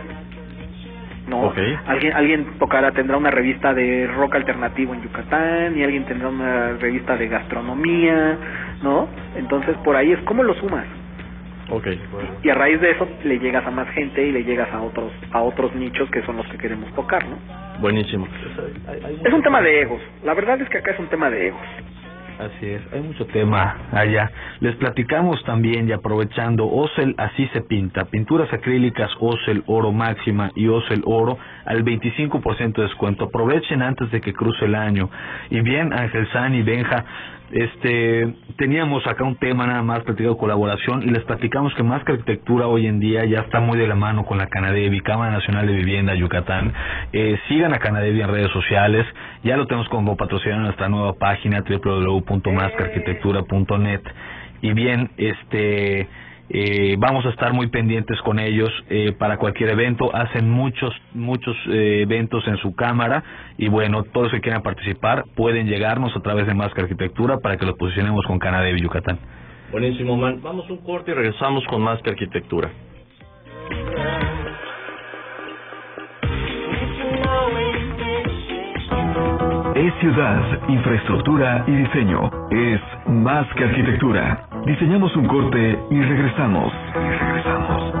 No, okay. alguien alguien tocará, tendrá una revista de rock alternativo en Yucatán, y alguien tendrá una revista de gastronomía, ¿no? Entonces por ahí es cómo lo sumas. Okay. Y a raíz de eso le llegas a más gente y le llegas a otros a otros nichos que son los que queremos tocar, ¿no? Buenísimo. Es un tema de egos. La verdad es que acá es un tema de egos. Así es, hay mucho tema allá. Les platicamos también, y aprovechando, Ocel Así se pinta, pinturas acrílicas Ocel Oro Máxima y Ocel Oro al veinticinco por ciento de descuento. Aprovechen antes de que cruce el año. Y bien, Ángel San y Benja, este teníamos acá un tema nada más platicado, colaboración, y les platicamos que Más que Arquitectura hoy en día ya está muy de la mano con la Canadevi, Cámara Nacional de Vivienda Yucatán. Eh, sigan a Canadevi en redes sociales, ya lo tenemos como patrocinador en nuestra nueva página doble u doble u doble u punto más que arquitectura punto net. Y bien, este eh, vamos a estar muy pendientes con ellos eh, para cualquier evento. Hacen muchos muchos eh, eventos en su cámara, y bueno, todos los que quieran participar pueden llegarnos a través de Más que Arquitectura para que los posicionemos con Canadevi Yucatán. Buenísimo, man. Vamos un corte y regresamos con Más que Arquitectura. Es ciudad, infraestructura y diseño. Es Más que Arquitectura. Diseñamos un corte y regresamos. Y regresamos.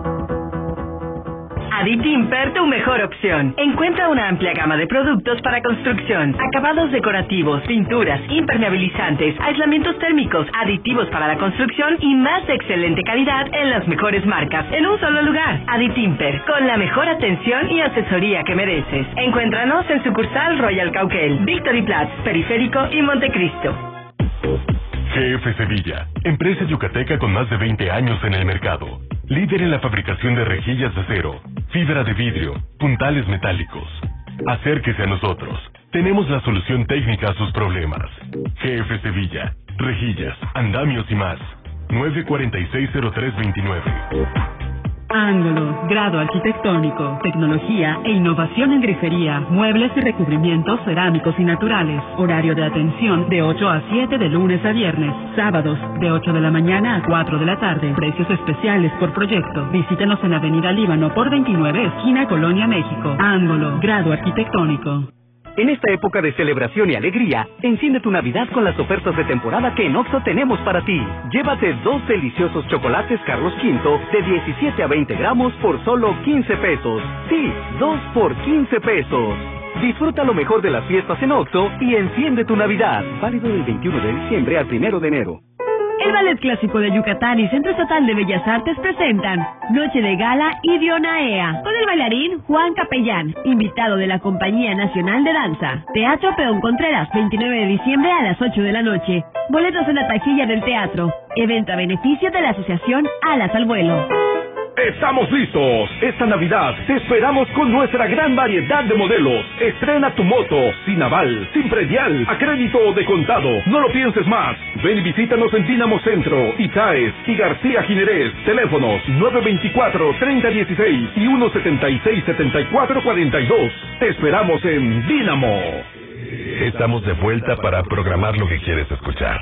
Aditimper, tu mejor opción. Encuentra una amplia gama de productos para construcción, acabados decorativos, pinturas, impermeabilizantes, aislamientos térmicos, aditivos para la construcción y más de excelente calidad en las mejores marcas, en un solo lugar. Aditimper, con la mejor atención y asesoría que mereces. Encuéntranos en sucursal Royal Cauquel, Victory Platz, Periférico y Montecristo. G F Sevilla, empresa yucateca con más de veinte años en el mercado. Líder en la fabricación de rejillas de acero, fibra de vidrio, puntales metálicos. Acérquese a nosotros. Tenemos la solución técnica a sus problemas. G F Sevilla, rejillas, andamios y más. nueve cuatro seis cero tres dos nueve. Ángulo, grado arquitectónico, tecnología e innovación en grifería, muebles y recubrimientos cerámicos y naturales. Horario de atención de ocho a siete de lunes a viernes. Sábados de ocho de la mañana a cuatro de la tarde. Precios especiales por proyecto. Visítenos en Avenida Líbano por veintinueve, esquina Colonia, México. Ángulo, grado arquitectónico. En esta época de celebración y alegría, enciende tu Navidad con las ofertas de temporada que en Oxxo tenemos para ti. Llévate dos deliciosos chocolates Carlos quinto de diecisiete a veinte gramos por solo quince pesos. Sí, dos por quince pesos. Disfruta lo mejor de las fiestas en Oxxo y enciende tu Navidad. Válido del veintiuno de diciembre al primero de enero. El Ballet Clásico de Yucatán y Centro Estatal de Bellas Artes presentan Noche de Gala Idionaea, con el bailarín Juan Capellán, invitado de la Compañía Nacional de Danza. Teatro Peón Contreras, veintinueve de diciembre a las ocho de la noche. Boletos en la taquilla del teatro. Evento a beneficio de la Asociación Alas al Vuelo. ¡Estamos listos! Esta Navidad te esperamos con nuestra gran variedad de modelos. Estrena tu moto, sin aval, sin predial, a crédito o de contado. No lo pienses más. Ven y visítanos en Dínamo Centro, Itaes y García Ginerés. Teléfonos nueve veinticuatro, treinta dieciséis y uno setenta y seis, setenta y cuatro cuarenta y dos. Te esperamos en Dínamo. Estamos de vuelta para programar lo que quieres escuchar.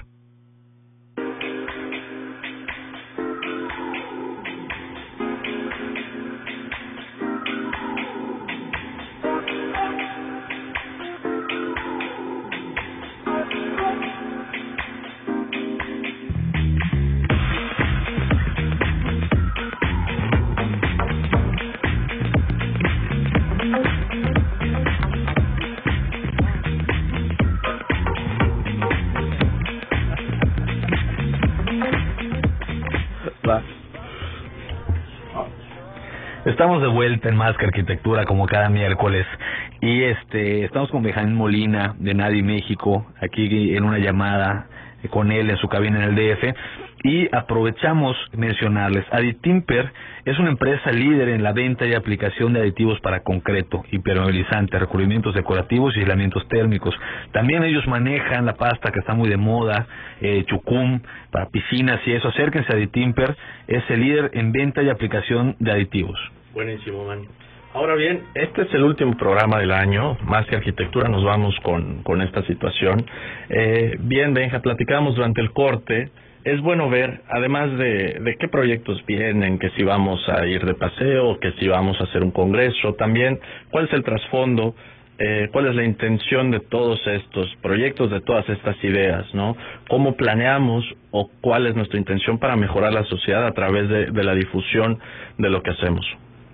Estamos de vuelta en Más que Arquitectura como cada miércoles y este estamos con Benjamín Molina de Nadi México aquí en una llamada con él en su cabina en el D F y aprovechamos mencionarles, Aditimper es una empresa líder en la venta y aplicación de aditivos para concreto, impermeabilizante, recubrimientos decorativos y aislamientos térmicos. También ellos manejan la pasta que está muy de moda, eh, Chucum, para piscinas y eso. Acérquense a Aditimper, es el líder en venta y aplicación de aditivos. Buenísimo, man. Ahora bien, este es el último programa del año, Más que Arquitectura, nos vamos con, con esta situación. Eh, bien, Benja, platicamos durante el corte. Es bueno ver, además de, de qué proyectos vienen, que si vamos a ir de paseo, que si vamos a hacer un congreso, también cuál es el trasfondo, eh, cuál es la intención de todos estos proyectos, de todas estas ideas, ¿no? Cómo planeamos o cuál es nuestra intención para mejorar la sociedad a través de, de la difusión de lo que hacemos.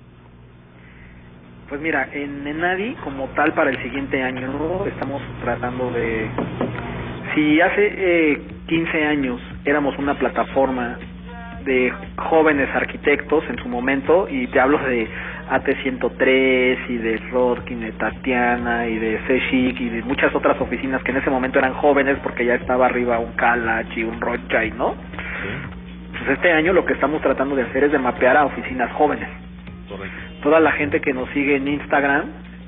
Pues mira, en Enadi como tal para el siguiente año estamos tratando de... Si hace eh, quince años éramos una plataforma de jóvenes arquitectos en su momento, y te hablo de A T ciento tres y de Rodkin, de Tatiana y de C-Chic y de muchas otras oficinas que en ese momento eran jóvenes porque ya estaba arriba un Kalach y un Rothschild, ¿no? Sí. Pues este año lo que estamos tratando de hacer es de mapear a oficinas jóvenes. Correcto. Toda la gente que nos sigue en Instagram,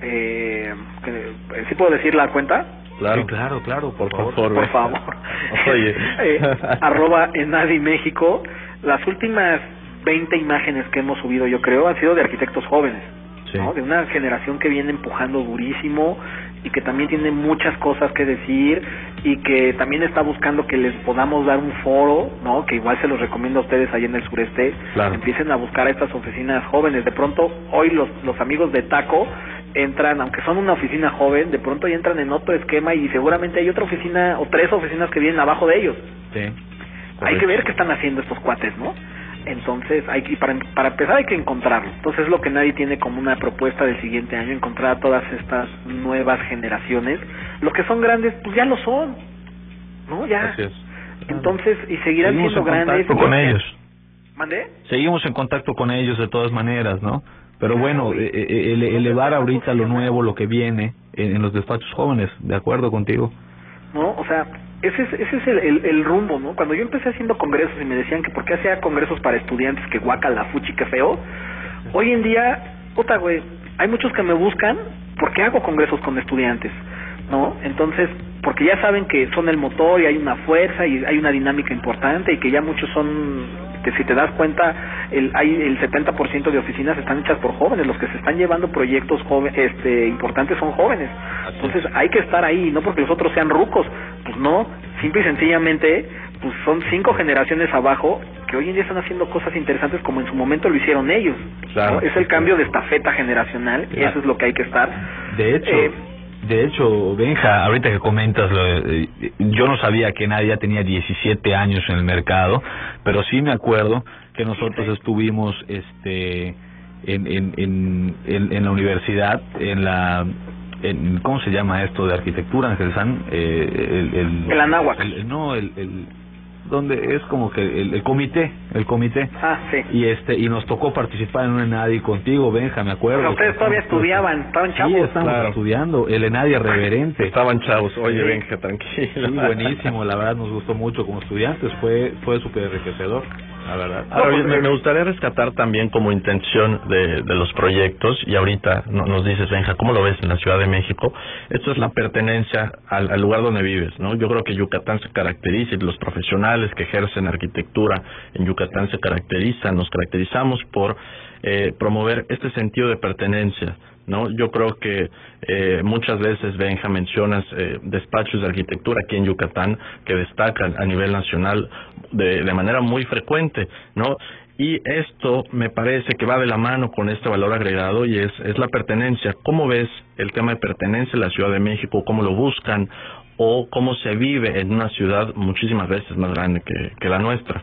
eh, que, ¿sí puedo decir la cuenta? Claro, sí, claro, claro, por, por favor. Por favor. Oye. eh, arroba Enadi México. Las últimas veinte imágenes que hemos subido, yo creo, han sido de arquitectos jóvenes, sí, ¿no? De una generación que viene empujando durísimo y que también tiene muchas cosas que decir y que también está buscando que les podamos dar un foro, ¿no? Que igual se los recomiendo a ustedes allá en el sureste. Claro. Empiecen a buscar a estas oficinas jóvenes. De pronto, hoy los, los amigos de Taco entran, aunque son una oficina joven, de pronto ya entran en otro esquema y seguramente hay otra oficina o tres oficinas que vienen abajo de ellos. Sí. Hay que ver qué están haciendo estos cuates, ¿no? Entonces, hay que, para, para empezar hay que encontrarlo. Entonces, es lo que Nadie tiene como una propuesta del siguiente año, encontrar a todas estas nuevas generaciones. Los que son grandes, pues ya lo son, ¿no? Ya. Así es. Entonces, y seguirán Seguimos siendo en grandes. contacto con ellos. ¿Mandé? Seguimos en contacto con ellos de todas maneras, ¿no? Pero bueno, eh, eh, ele, elevar ahorita lo nuevo, lo que viene en, en los despachos jóvenes, ¿de acuerdo contigo? No, o sea, ese es, ese es el, el, el rumbo, ¿no? Cuando yo empecé haciendo congresos y me decían que por qué hacía congresos para estudiantes, que guácala, fuchi, que feo, hoy en día, puta güey, hay muchos que me buscan porque hago congresos con estudiantes, ¿no? Entonces, porque ya saben que son el motor y hay una fuerza y hay una dinámica importante y que ya muchos son, que si te das cuenta, el, hay el setenta por ciento de oficinas están hechas por jóvenes, los que se están llevando proyectos joven, este, importantes son jóvenes. Entonces hay que estar ahí, no porque los otros sean rucos, pues no, simple y sencillamente pues son cinco generaciones abajo que hoy en día están haciendo cosas interesantes como en su momento lo hicieron ellos. Claro. ¿No? Es el cambio de estafeta generacional, y eso es lo que hay que estar. De hecho, eh, de hecho, Benja, ahorita que comentas, lo, eh, yo no sabía que nadie ya tenía diecisiete años en el mercado, pero sí me acuerdo que nosotros estuvimos este en en en, en, en la universidad, en la en, ¿cómo se llama esto de arquitectura, Ángel San? Eh, el, el, el Anáhuac. El, no, el, el donde es como que el, el comité, el comité. Ah, sí. Y este y nos tocó participar en un Enadi contigo, Benja, me acuerdo. Pero ustedes todavía estudiaban, estaban chavos. Sí, estábamos claro. estudiando, el Enadi reverente. Estaban chavos, oye, sí. Benja, tranquilo. Sí, buenísimo, la verdad nos gustó mucho como estudiantes, fue fue súper enriquecedor, la verdad. Ahora, oye, me, me gustaría rescatar también como intención de, de los proyectos, y ahorita no, nos dices, Benja, ¿cómo lo ves en la Ciudad de México? Esto es la pertenencia al, al lugar donde vives, ¿no? Yo creo que Yucatán se caracteriza, y los profesionales que ejercen arquitectura en Yucatán se caracterizan, nos caracterizamos por eh, promover este sentido de pertenencia, ¿no? Yo creo que eh, muchas veces, Benja, mencionas eh, despachos de arquitectura aquí en Yucatán que destacan a nivel nacional de, de manera muy frecuente, ¿no? Y esto me parece que va de la mano con este valor agregado, y es, es la pertenencia. ¿Cómo ves el tema de pertenencia en la Ciudad de México? ¿Cómo lo buscan? ¿O cómo se vive en una ciudad muchísimas veces más grande que, que la nuestra?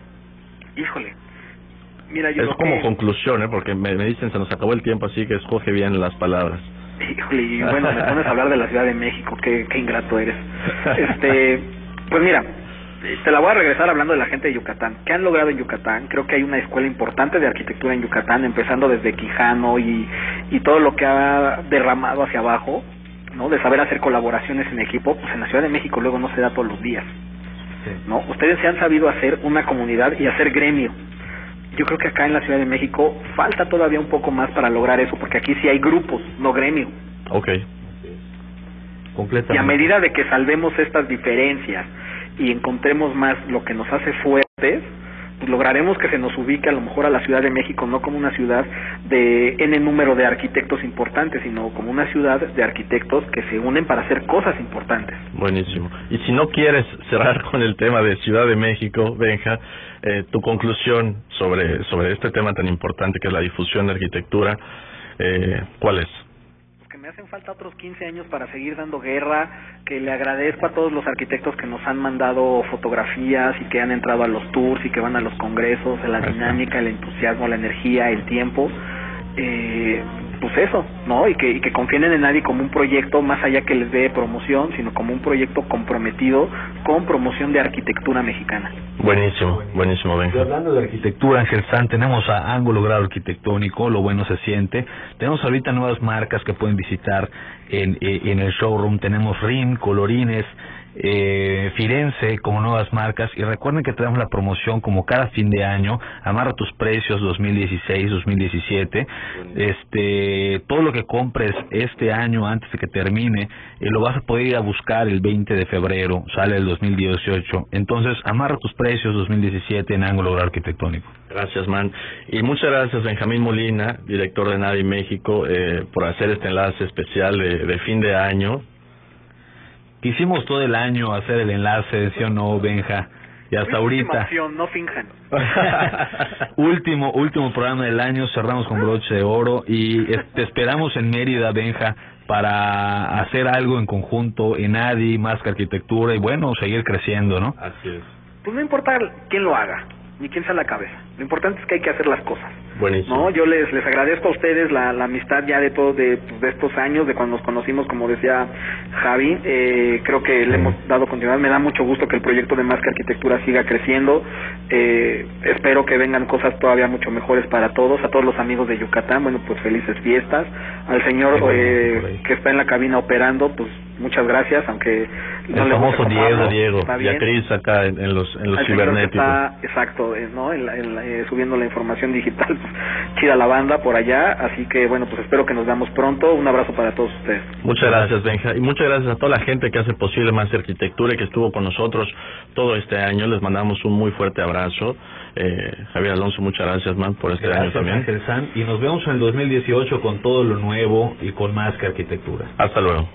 Híjole. Mira, yo es como que... conclusión, ¿eh? Porque me, me dicen, se nos acabó el tiempo, así que escoge bien las palabras. Híjole, y bueno, me pones a hablar de la Ciudad de México, qué, qué ingrato eres. Este, pues mira, te la voy a regresar hablando de la gente de Yucatán. ¿Qué han logrado en Yucatán? Creo que hay una escuela importante de arquitectura en Yucatán, empezando desde Quijano y, y todo lo que ha derramado hacia abajo, ¿no? De saber hacer colaboraciones en equipo, pues en la Ciudad de México luego no se da todos los días, ¿no? Ustedes se han sabido hacer una comunidad y hacer gremio. Yo creo que acá en la Ciudad de México falta todavía un poco más para lograr eso, porque aquí sí hay grupos, no gremio. Ok. Completamente. Y a medida de que salvemos estas diferencias y encontremos más lo que nos hace fuertes, pues lograremos que se nos ubique a lo mejor a la Ciudad de México no como una ciudad de N número de arquitectos importantes, sino como una ciudad de arquitectos que se unen para hacer cosas importantes. Buenísimo. Y si no quieres cerrar con el tema de Ciudad de México, Benja, eh, tu conclusión sobre sobre este tema tan importante que es la difusión de arquitectura, eh, ¿cuál es? Me hacen falta otros quince años para seguir dando guerra, que le agradezco a todos los arquitectos que nos han mandado fotografías y que han entrado a los tours y que van a los congresos, la dinámica, el entusiasmo, la energía, el tiempo, eh, pues eso, ¿no? Y que, y que confíen en nadie como un proyecto más allá que les dé promoción, sino como un proyecto comprometido con promoción de arquitectura mexicana. Buenísimo, buenísimo, Benja. Hablando de arquitectura, Ángel San, tenemos a Ángulo Grado Arquitectónico, lo bueno se siente. Tenemos ahorita nuevas marcas que pueden visitar en, en el showroom. Tenemos R I M, Colorines, eh, Firenze como nuevas marcas. Y recuerden que tenemos la promoción como cada fin de año, amarra tus precios dos mil dieciséis, dos mil diecisiete. Este, todo lo que compres este año antes de que termine, eh, lo vas a poder ir a buscar el veinte de febrero, sale el dos mil dieciocho. Entonces, amarra tus precios dos mil diecisiete en Ángulo Grado Arquitectónico. Gracias, man. Y muchas gracias, Benjamín Molina, director de Navi México, eh, por hacer este enlace especial de, de fin de año. Quisimos todo el año hacer el enlace, ¿sí o no, Benja? Y hasta ahorita. Acción, no finjan. último, último programa del año, cerramos con broche de oro y te esperamos en Mérida, Benja, para hacer algo en conjunto en A D I, más que arquitectura y bueno, seguir creciendo, ¿no? Así es. Pues no importa quién lo haga, ni quién sea la cabeza. Lo importante es que hay que hacer las cosas. Buenísimo. No, yo les les agradezco a ustedes la, la amistad ya de todo de, de estos años, de cuando nos conocimos, como decía Javi. Eh, creo que le hemos dado continuidad. Me da mucho gusto que el proyecto de Más que Arquitectura siga creciendo. Eh, espero que vengan cosas todavía mucho mejores para todos. A todos los amigos de Yucatán, bueno, pues felices fiestas. Al señor eh, que está en la cabina operando, pues muchas gracias, aunque no el famoso Diego, Diego, y a Cris acá en, en los en los cibernéticos. Está, exacto, eh, no, en la, en la, eh, subiendo la información digital, pues, chida la banda por allá, así que bueno, pues espero que nos veamos pronto. Un abrazo para todos ustedes. Muchas gracias, Benja, y muchas gracias a toda la gente que hace posible Más Arquitectura y que estuvo con nosotros todo este año. Les mandamos un muy fuerte abrazo. Eh, Javier Alonso, muchas gracias, man, por este gracias, año también. Ángel San, y nos vemos en el dos mil dieciocho con todo lo nuevo y con Más que Arquitectura. Hasta luego.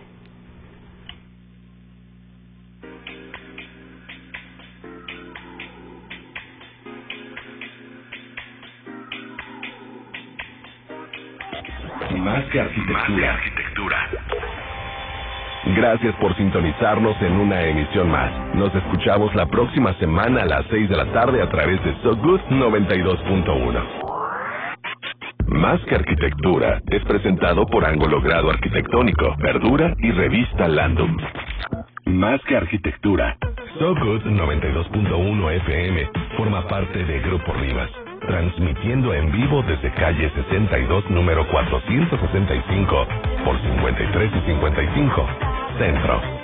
Más que arquitectura. Más que arquitectura. Gracias por sintonizarnos en una emisión más. Nos escuchamos la próxima semana a las seis de la tarde a través de So Good noventa y dos punto uno. Más que Arquitectura es presentado por Ángulo Grado Arquitectónico, Verdura y Revista Landum. Más que Arquitectura. So Good noventa y dos punto uno F M forma parte de Grupo Rivas, transmitiendo en vivo desde calle sesenta y dos, número cuatrocientos sesenta y cinco, por cincuenta y tres y cincuenta y cinco, Centro.